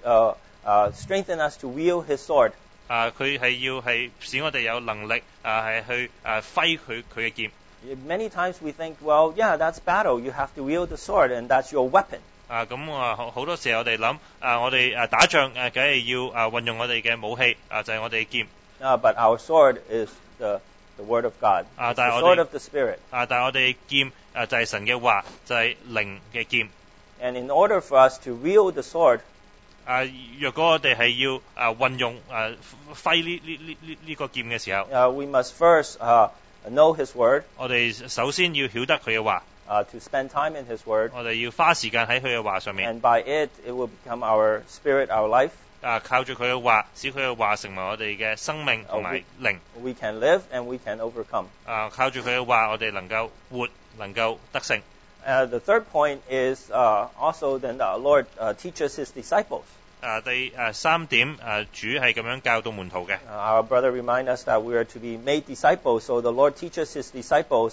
to strengthen us to wield His sword. 佢係要係使我哋有能力係去揮佢嘅劍。 Many times we think, well, yeah, that's battle. You have to wield the sword, and that's your weapon. 咁好多時我哋諗我哋打仗梗係要運用我哋嘅武器就係我哋嘅劍。 But our sword is the word of God. It's the sword of the Spirit. 但係我哋嘅劍就係神嘅話，就係靈嘅劍。 And in order for us to wield the sword, 若果我哋係要運用揮呢個劍嘅時候 we must first know His word. 我哋首先要曉得佢嘅話。 To spend time in His word. 我哋要花時間喺佢嘅話上面。 And by it will become our spirit, our life. 靠住佢嘅話，使佢嘅話成為我哋嘅生命同埋靈。 We can live and we can overcome. 靠住佢嘅話，我哋能夠活，能夠得勝。 The third point is also then the Lord teaches His disciples. 第三點主係咁樣教導門徒嘅。 Our brother remind us that we are to be made disciples, so the Lord teaches His disciples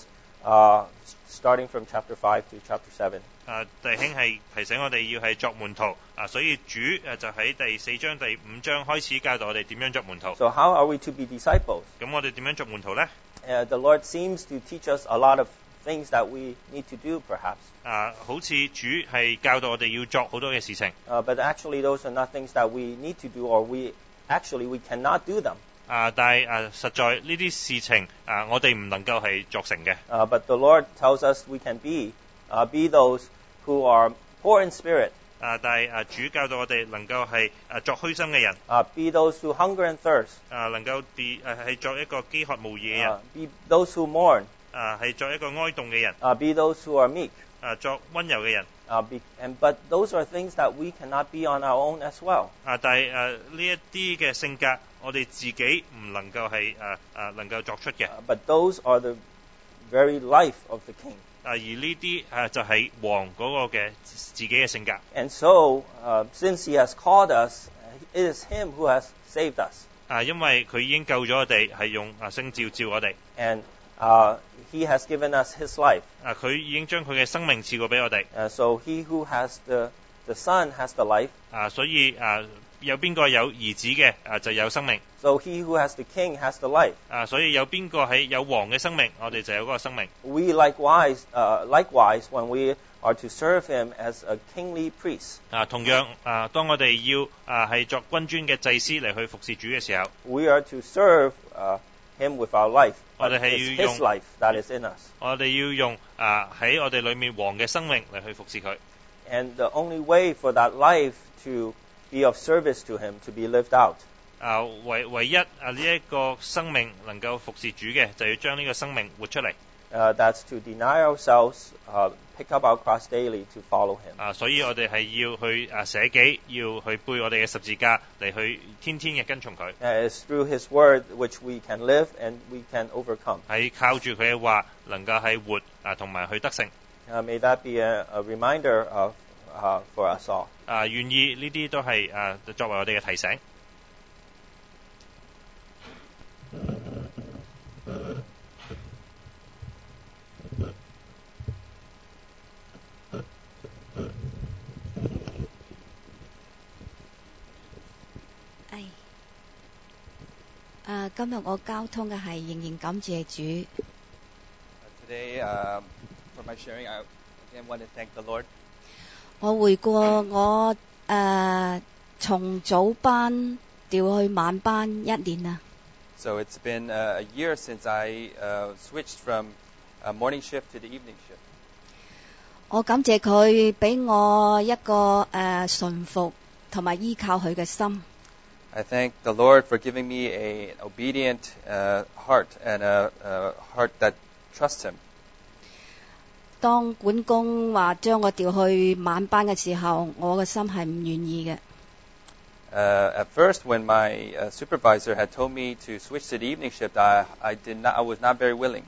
starting from chapter 5 to chapter 7. 弟兄係提醒我哋要係作門徒所以主就喺第4章、第5章開始教導我哋點樣作門徒。 So how are we to be disciples? 咁我哋點樣作門徒呢？ The Lord seems to teach us a lot of things that we need to do, perhaps. 好似主係教導我哋要作好多嘅事情。 But actually, those are not things that we need to do, or we cannot do them. 但係實在呢啲事情我哋唔能夠係作成嘅。 But the Lord tells us we can be those who are poor in spirit. 但係主教導我哋能夠係作虛心嘅人。 Be those who hunger and thirst. 能夠係作一個飢渴慕義嘅人。 Be those who mourn. 係作一個哀慟嘅人。 Be those who are meek. 作溫柔嘅人。 But those are things that we cannot be on our own as well. 但係呢一啲嘅性格，我哋自己唔能夠係能夠作出嘅。 But those are the very life of the king. 而呢啲就係王嗰個嘅自己嘅性格。 And so, since He has called us, it is Him who has saved us. 因為佢已經救咗我哋，係用聖召召我哋。 And He has given us His life. 佢已經將佢嘅生命賜過俾我哋。 So He who has the Son has the life. 所以有邊個有兒子嘅就有生命。 So He who has the King has the life. 所以有邊個係有王嘅生命，我哋就有嗰個生命。 We likewise, when we are to serve Him as a kingly priest. 同樣當我哋要係作君尊嘅祭司嚟去服侍主嘅時候 ，we are to serve Him with our life. 我哋係要用 His life that is in us. 我哋要用喺我哋裏面王嘅生命嚟去服侍佢。 And the only way for that life to be of service to Him, to be lived out. 唯一呢一個生命能夠服侍主嘅，就要將呢個生命活出嚟。 That's to deny ourselves, pick up our cross daily to follow Him. 所以我哋係要去捨己，要去背我哋嘅十字架嚟去天天嘅跟從佢。 It's through His word which we can live and we can overcome. 係靠住佢嘅話，能夠係活同埋去得勝。 May that be a reminder for us all. 願意呢啲都係作為我哋嘅提醒。 今日我交通嘅係仍然感謝主。 Today, for my sharing, I again want to thank the Lord. 我回過我從早班調去晚班1年啦。 So it's been a year since I switched from morning shift to the evening shift. 我感謝佢俾我一個順服同埋依靠佢嘅心。 I thank the Lord for giving me an obedient heart and a heart that trusts Him. 當管工話將我調去晚班嘅時候，我嘅心係唔願意嘅。 At first, when my supervisor had told me to switch to the evening shift, I was not very willing.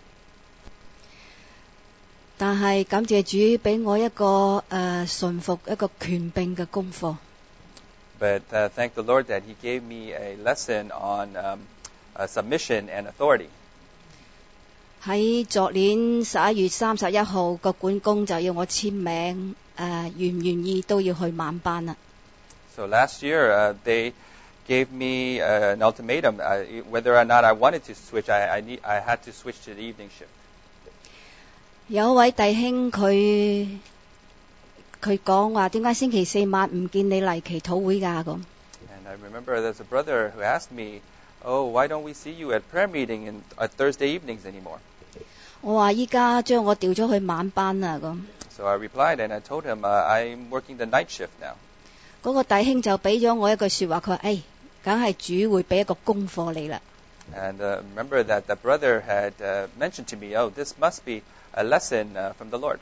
但係感謝主俾我一個順服一個權柄嘅功課。 But thank the Lord that He gave me a lesson on submission and authority. 喺昨年11月31號個管工就要我簽名，願唔願意都要去晚班啦。 So last year, they gave me an ultimatum whether or not I wanted to switch. I had to switch to the evening shift. 有一位弟兄佢講話點解星期四晚唔見你嚟祈禱會㗎咁。 And I remember there's a brother who asked me, "Oh, why don't we see you at prayer meeting at Thursday evenings anymore?" 我話依家將我調咗去晚班啦咁。 So I replied and I told him I'm working the night shift now. 嗰個弟兄就俾咗我一句説話，佢話：梗係主會俾一個功課你啦。 And remember that the brother had mentioned to me, "Oh, this must be a lesson from the Lord."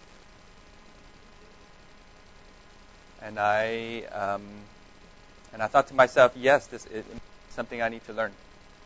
And I thought to myself, yes, this is something I need to learn.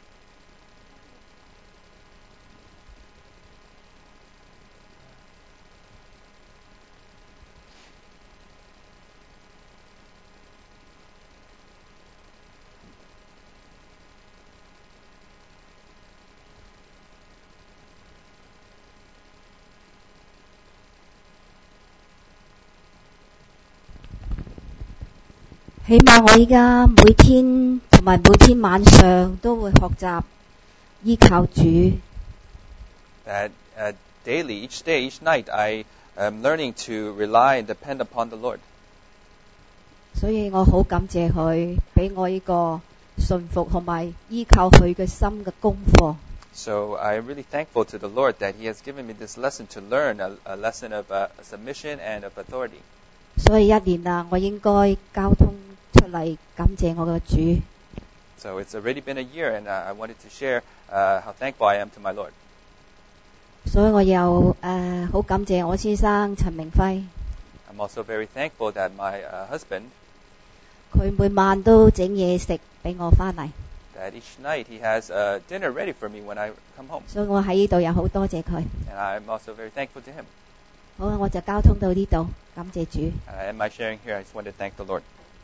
起碼我依家每天同埋每天晚上都會學習依靠主。 That daily, each day, each night, I am learning to rely and depend upon the Lord. 所以我好感謝佢俾我呢個順服同埋依靠佢嘅心嘅功課。 So I'm really thankful to the Lord that He has given me this lesson to learn, a lesson of submission and of authority. 所以一年啦，我應該交通出嚟感謝我嘅主。 So it's already been a year, and I wanted to share how thankful I am to my Lord. 所以我又好感謝我先生陳明輝。 I'm also very thankful that my husband, 佢每晚都整嘢食俾我返嚟。 that each night he has dinner ready for me when I come home. 所以我喺呢度又好多謝佢。 And I'm also very thankful to him. 好啊，我就交通到呢度，感謝主。 And my sharing here, I just want to thank the Lord.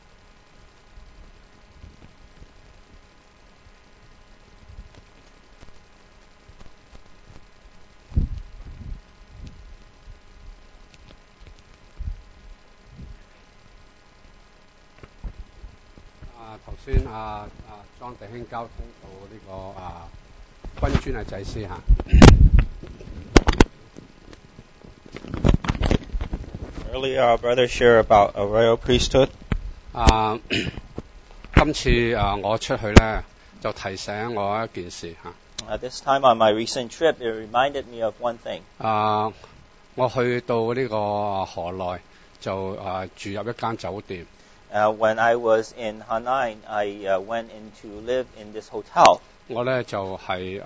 頭先莊弟兄交通到呢個君尊祭司嚇。 Earlier, our brother shared about a royal priesthood. 今次我出去咧，就提醒我一件事嚇。 This time on my recent trip, it reminded me of one thing. 我去到呢個河內就住入一間酒店。 When I was in Hanoi, I went in to live in this hotel. 我咧就係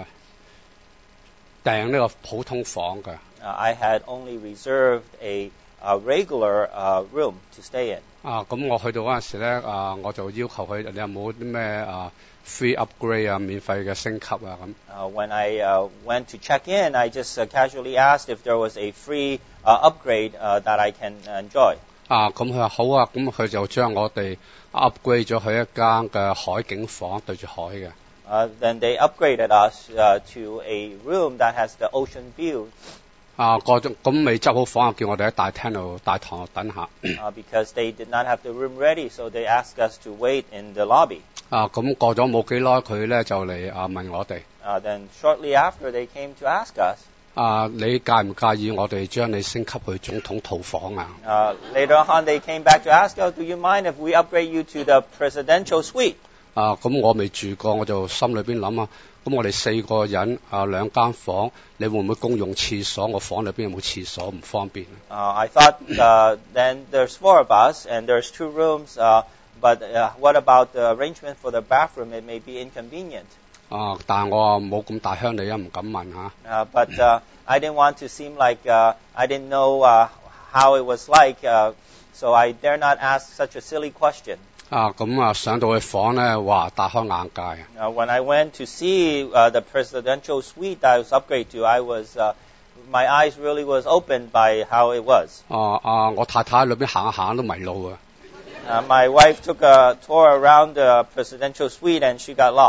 訂呢個普通房嘅。 I had only reserved a regular room to stay in. 咁我去到嗰陣時咧，我就要求佢，你有冇啲咩free upgrade 啊，免費嘅升級啊咁。 When I went to check in, I just casually asked if there was a free upgrade that I can enjoy. 咁佢話好啊，咁佢就將我哋 upgrade 咗去一間嘅海景房，對住海嘅。 Then they upgraded us to a room that has the ocean view. 咁未執好房，叫我哋喺大廳度大堂度等下。 Because they did not have the room ready, so they asked us to wait in the lobby. 咁過咗冇幾耐，佢咧就嚟問我哋。 Then shortly after, they came to ask us. 你介唔介意我哋將你升級去總統套房啊 ？Later on, they came back to ask us, "Do you mind if we upgrade you to the presidential suite?" 咁我未住過，我就心裏邊諗啊，咁我哋4個人2間房，你會唔會公用廁所？我房裏邊有冇廁所？唔方便。 I thought then there's 4 of us and there's 2 rooms, but what about the arrangement for the bathroom? It may be inconvenient. 但係我冇咁大鄉里啊，唔敢問嚇。 But I didn't want to seem like I didn't know how it was like, so I dare not ask such a silly question. 咁上到去房咧，哇！大開眼界。 When I went to see the presidential suite that I was upgraded to, I was my eyes really was opened by how it was. 我太太喺裏邊行都迷路啊。 My wife took a tour around the presidential suite and she got lost.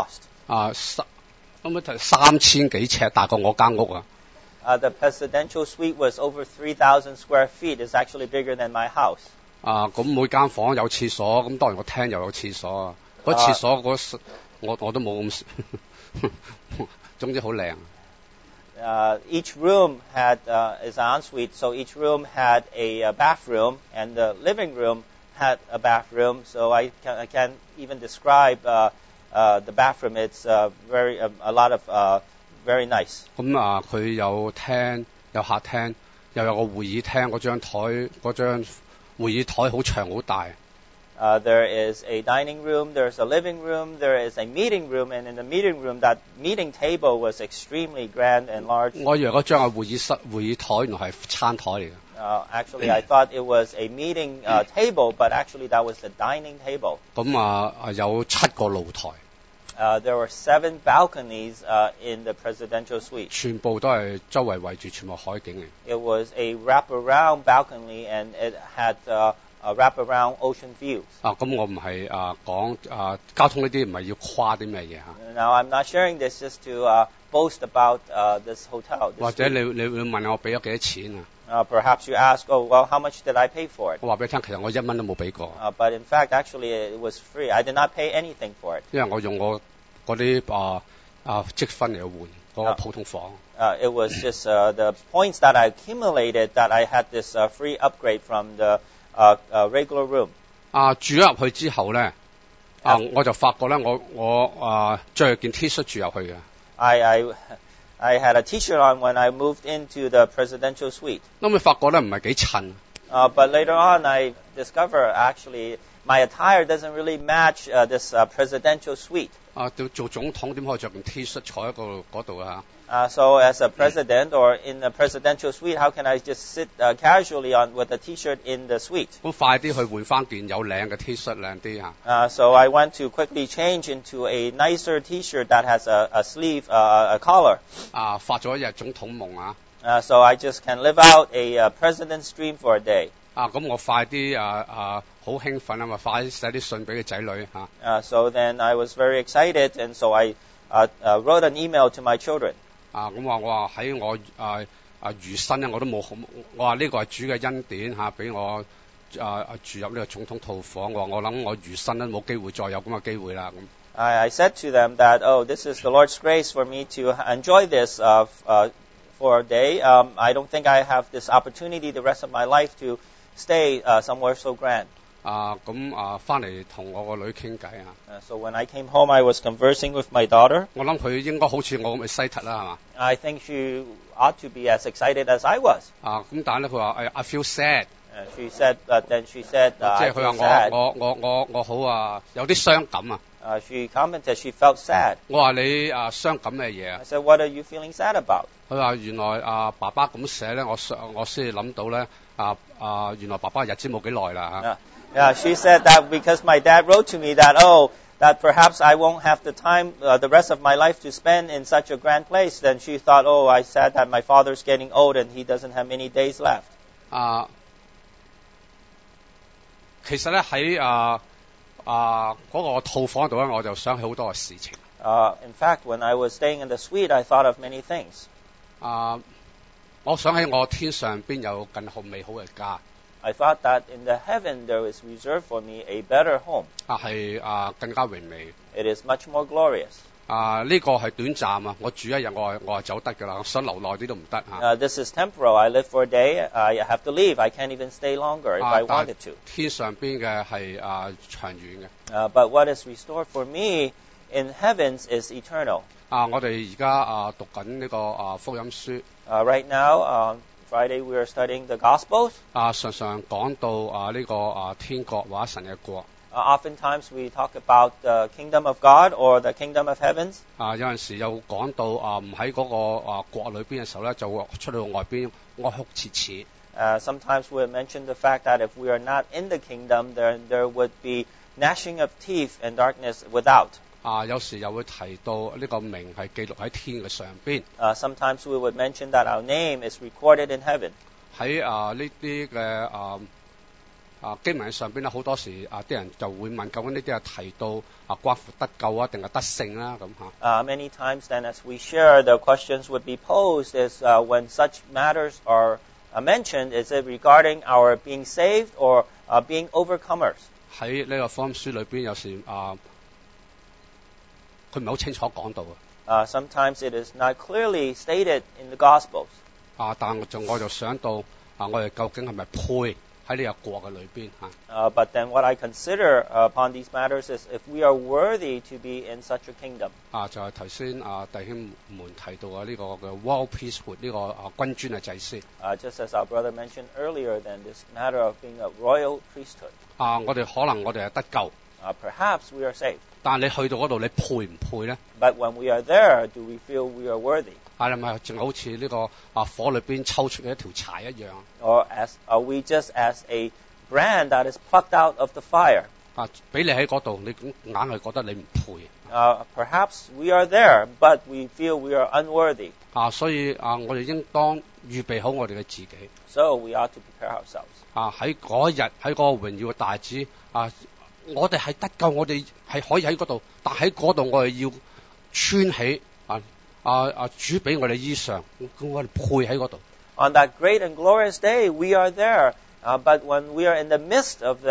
3000幾尺，大過我間屋啊。 The presidential suite was over 3,000 square feet. It's actually bigger than my house. 咁每間房有廁所，咁當然個廳又有廁所啊。嗰廁所我都冇咁，總之好靚。 Each room had is an ensuite, so each room had a bathroom, and the living room had a bathroom. So I can't even describe the bathroom. It's very a lot of very nice. 咁佢有廳，有客廳，又有個會議廳，嗰張會議台好長好大。 There is a dining room, there's a living room, there is a meeting room, and in the meeting room, that meeting table was extremely grand and large. 我以為嗰張係會議台，原來係餐台嚟嘅。 Actually, I thought it was a meeting table, but actually that was the dining table. 咁有7個露台。 There were 7 balconies in the presidential suite. 全部都係周圍圍住，全部海景嚟。 It was a wraparound balcony, and it had wraparound ocean views. 咁我唔係講交通呢啲唔係要誇啲咩嘢嚇。 Now I'm not sharing this just to boast about this hotel. 或者你問我俾咗幾多錢啊 ？Perhaps you ask, oh well, how much did I pay for it? 我話俾你聽，其實我1蚊都冇俾過。 But in fact, actually, it was free. I did not pay anything for it. 因為我用我嗰啲積分嚟換嗰個普通房。 It was just the points that I accumulated that I had this free upgrade from the regular room. 住咗入去之後咧，我就發覺咧，我着件 T-shirt 住入去嘅。 I had a T-shirt on when I moved into the presidential suite. 咁你發覺咧唔係幾襯。 But later on, I discovered actually my attire doesn't really match this presidential suite. 做總統點可以着件 T-shirt 坐喺嗰度啊 ？So as a president or in the presidential suite, how can I just sit casually with a T-shirt in the suite? 咁快啲去換翻件有領嘅 T-shirt 靚啲嚇。 So I went to quickly change into a nicer T-shirt that has a sleeve, a collar. 發咗一日總統夢啊 ！So I just can live out a president's dream for a day. 咁我快啲好興奮啊嘛，快啲寫啲信俾個仔女嚇。 So then I was very excited, and so I wrote an email to my children. 咁我話喺我餘生咧，我都冇我話呢個係主嘅恩典嚇，俾我住入呢個總統套房。我諗我餘生都冇機會再有咁嘅機會啦。 I said to them that, oh, this is the Lord's grace for me to enjoy this for a day. I don't think I have this opportunity the rest of my life to stay somewhere so grand. 翻嚟同我個女傾偈啊。 So when I came home, I was conversing with my daughter. 我諗佢應該好似我咁excited啦，係嘛？ I think she ought to be as excited as I was. 咁但係咧，佢話I feel sad. She said, then she said, 即係佢話我好有啲傷感啊。 She commented she felt sad. 我話你傷感咩嘢啊？ I said, what are you feeling sad about? 佢話原來爸爸咁寫咧，我先至諗到咧原來爸爸日子冇幾耐啦。 Yeah, she said that because my dad wrote to me that, that perhaps I won't have the time, the rest of my life to spend in such a grand place. Then she thought, I said that my father's getting old and he doesn't have many days left. 其實咧喺嗰個套房度咧，我就想起好多嘅事情。 In fact, when I was staying in the suite, I thought of many things. 我想起我天上邊有更好美好嘅家。 I thought that in the heaven there is reserved for me a better home. 係更加榮美。 It is much more glorious. 呢個係短暫啊！我住一日我係走得㗎啦，我想留耐啲都唔得嚇。 This is temporal. I live for a day. I have to leave. I can't even stay longer if I wanted to. 天上邊嘅係長遠嘅。 But what is restored for me in heavens is eternal. 我哋而家讀緊呢個福音書。 Right now, Friday we are studying the Gospels. 常常講到呢個天國或者神嘅國。 Oftentimes we talk about the kingdom of God or the kingdom of heavens. 有陣時又講到唔喺嗰個國裏邊嘅時候咧，就會出到外邊哀哭切齒。 Sometimes we mention the fact that if we are not in the kingdom, then there would be gnashing of teeth and darkness without. 有時又會提到呢個名係記錄喺天嘅上邊。 Sometimes we would mention that our name is recorded in heaven. 喺呢啲嘅經文上邊咧好多時啲人就會問究竟呢啲係提到關乎得救啊定係得勝啦咁嚇。 Many times then as we share, the questions would be posed is when such matters are mentioned, is it regarding our being saved or being overcomers? 喺呢個福音書裏邊有時佢唔係好清楚講到嘅。 Sometimes it is not clearly stated in the Gospels. 但我就想到我哋究竟係咪配喺呢個國嘅裏邊嚇 ？But then what I consider upon these matters is if we are worthy to be in such a kingdom. 就係頭先弟兄們提到呢個嘅 royal priesthood 呢個君尊嘅祭司。 Just as our brother mentioned earlier, then this matter of being a royal priesthood. 我哋可能係得救。 Perhaps we are saved. 但係你去到嗰度，你配唔配咧 ？But when we are there, do we feel we are worthy? 係咪淨好似呢個火裏邊抽出嘅一條柴一樣 ？Or are we just as a brand that is plucked out of the fire? 俾你喺嗰度，你硬係覺得你唔配。 Perhaps we are there, but we feel we are unworthy. 所以我哋應當預備好我哋嘅自己。 So we ought to prepare ourselves. 喺嗰一日喺嗰個榮耀嘅大子我哋係得救，我哋係可以喺嗰度，但喺嗰度我哋要穿起主俾我哋衣裳，我哋配喺嗰度。 On that great and glorious day, we are there, but when we are in the midst of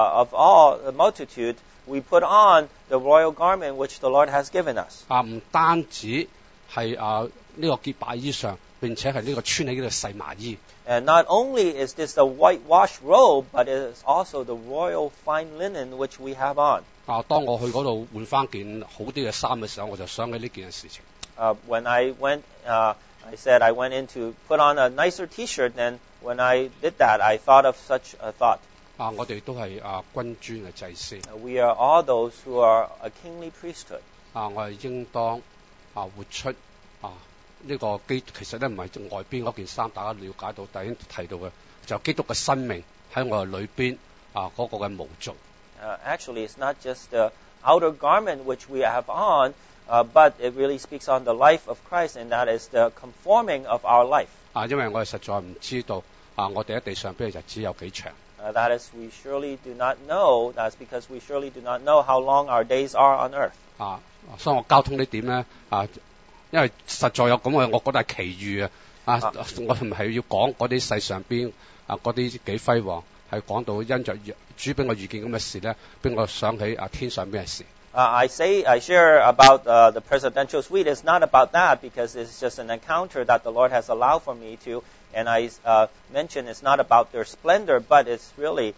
all the multitude, we put on the royal garment which the Lord has given us. 唔單止係呢個潔白衣裳，並且係呢個穿起呢個細麻衣。 And not only is this the whitewashed robe, but it is also the royal fine linen which we have on. 當我去嗰度換翻件好啲嘅衫嘅時候，我就想起呢件事情。 When I went, I said I went in to put on a nicer T-shirt. And when I did that, I thought of such a thought. 我哋都係君尊嘅祭司。 We are all those who are a kingly priesthood. 我哋應當活出呢個其實咧唔係外邊嗰件衫，大家了解到，弟兄提到嘅就基督嘅生命喺我哋裏邊嗰個嘅無盡。 Actually, it's not just the outer garment which we have on, but it really speaks on the life of Christ, and that is the conforming of our life. 因為我哋實在唔知道我哋喺地上邊嘅日子有幾長。 That is, we surely do not know. That's because we surely do not know how long our days are on earth. 所以我交通呢點咧因為實在有咁嘅，我覺得係奇遇我唔係要講嗰啲世上邊嗰啲幾輝煌，係講到因着主俾我遇見咁嘅事咧，俾我想起天上邊嘅事。 I share about the presidential suite. It's not about that because it's just an encounter that the Lord has allowed for me to, and I mention it's not about their splendor, but it's really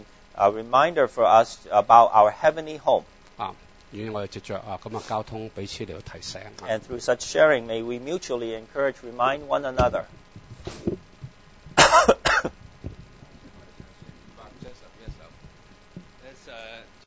a reminder for us about our heavenly home. 願我哋藉着咁嘅交通彼此嚟到提醒。 And through such sharing, may we mutually encourage, remind one another.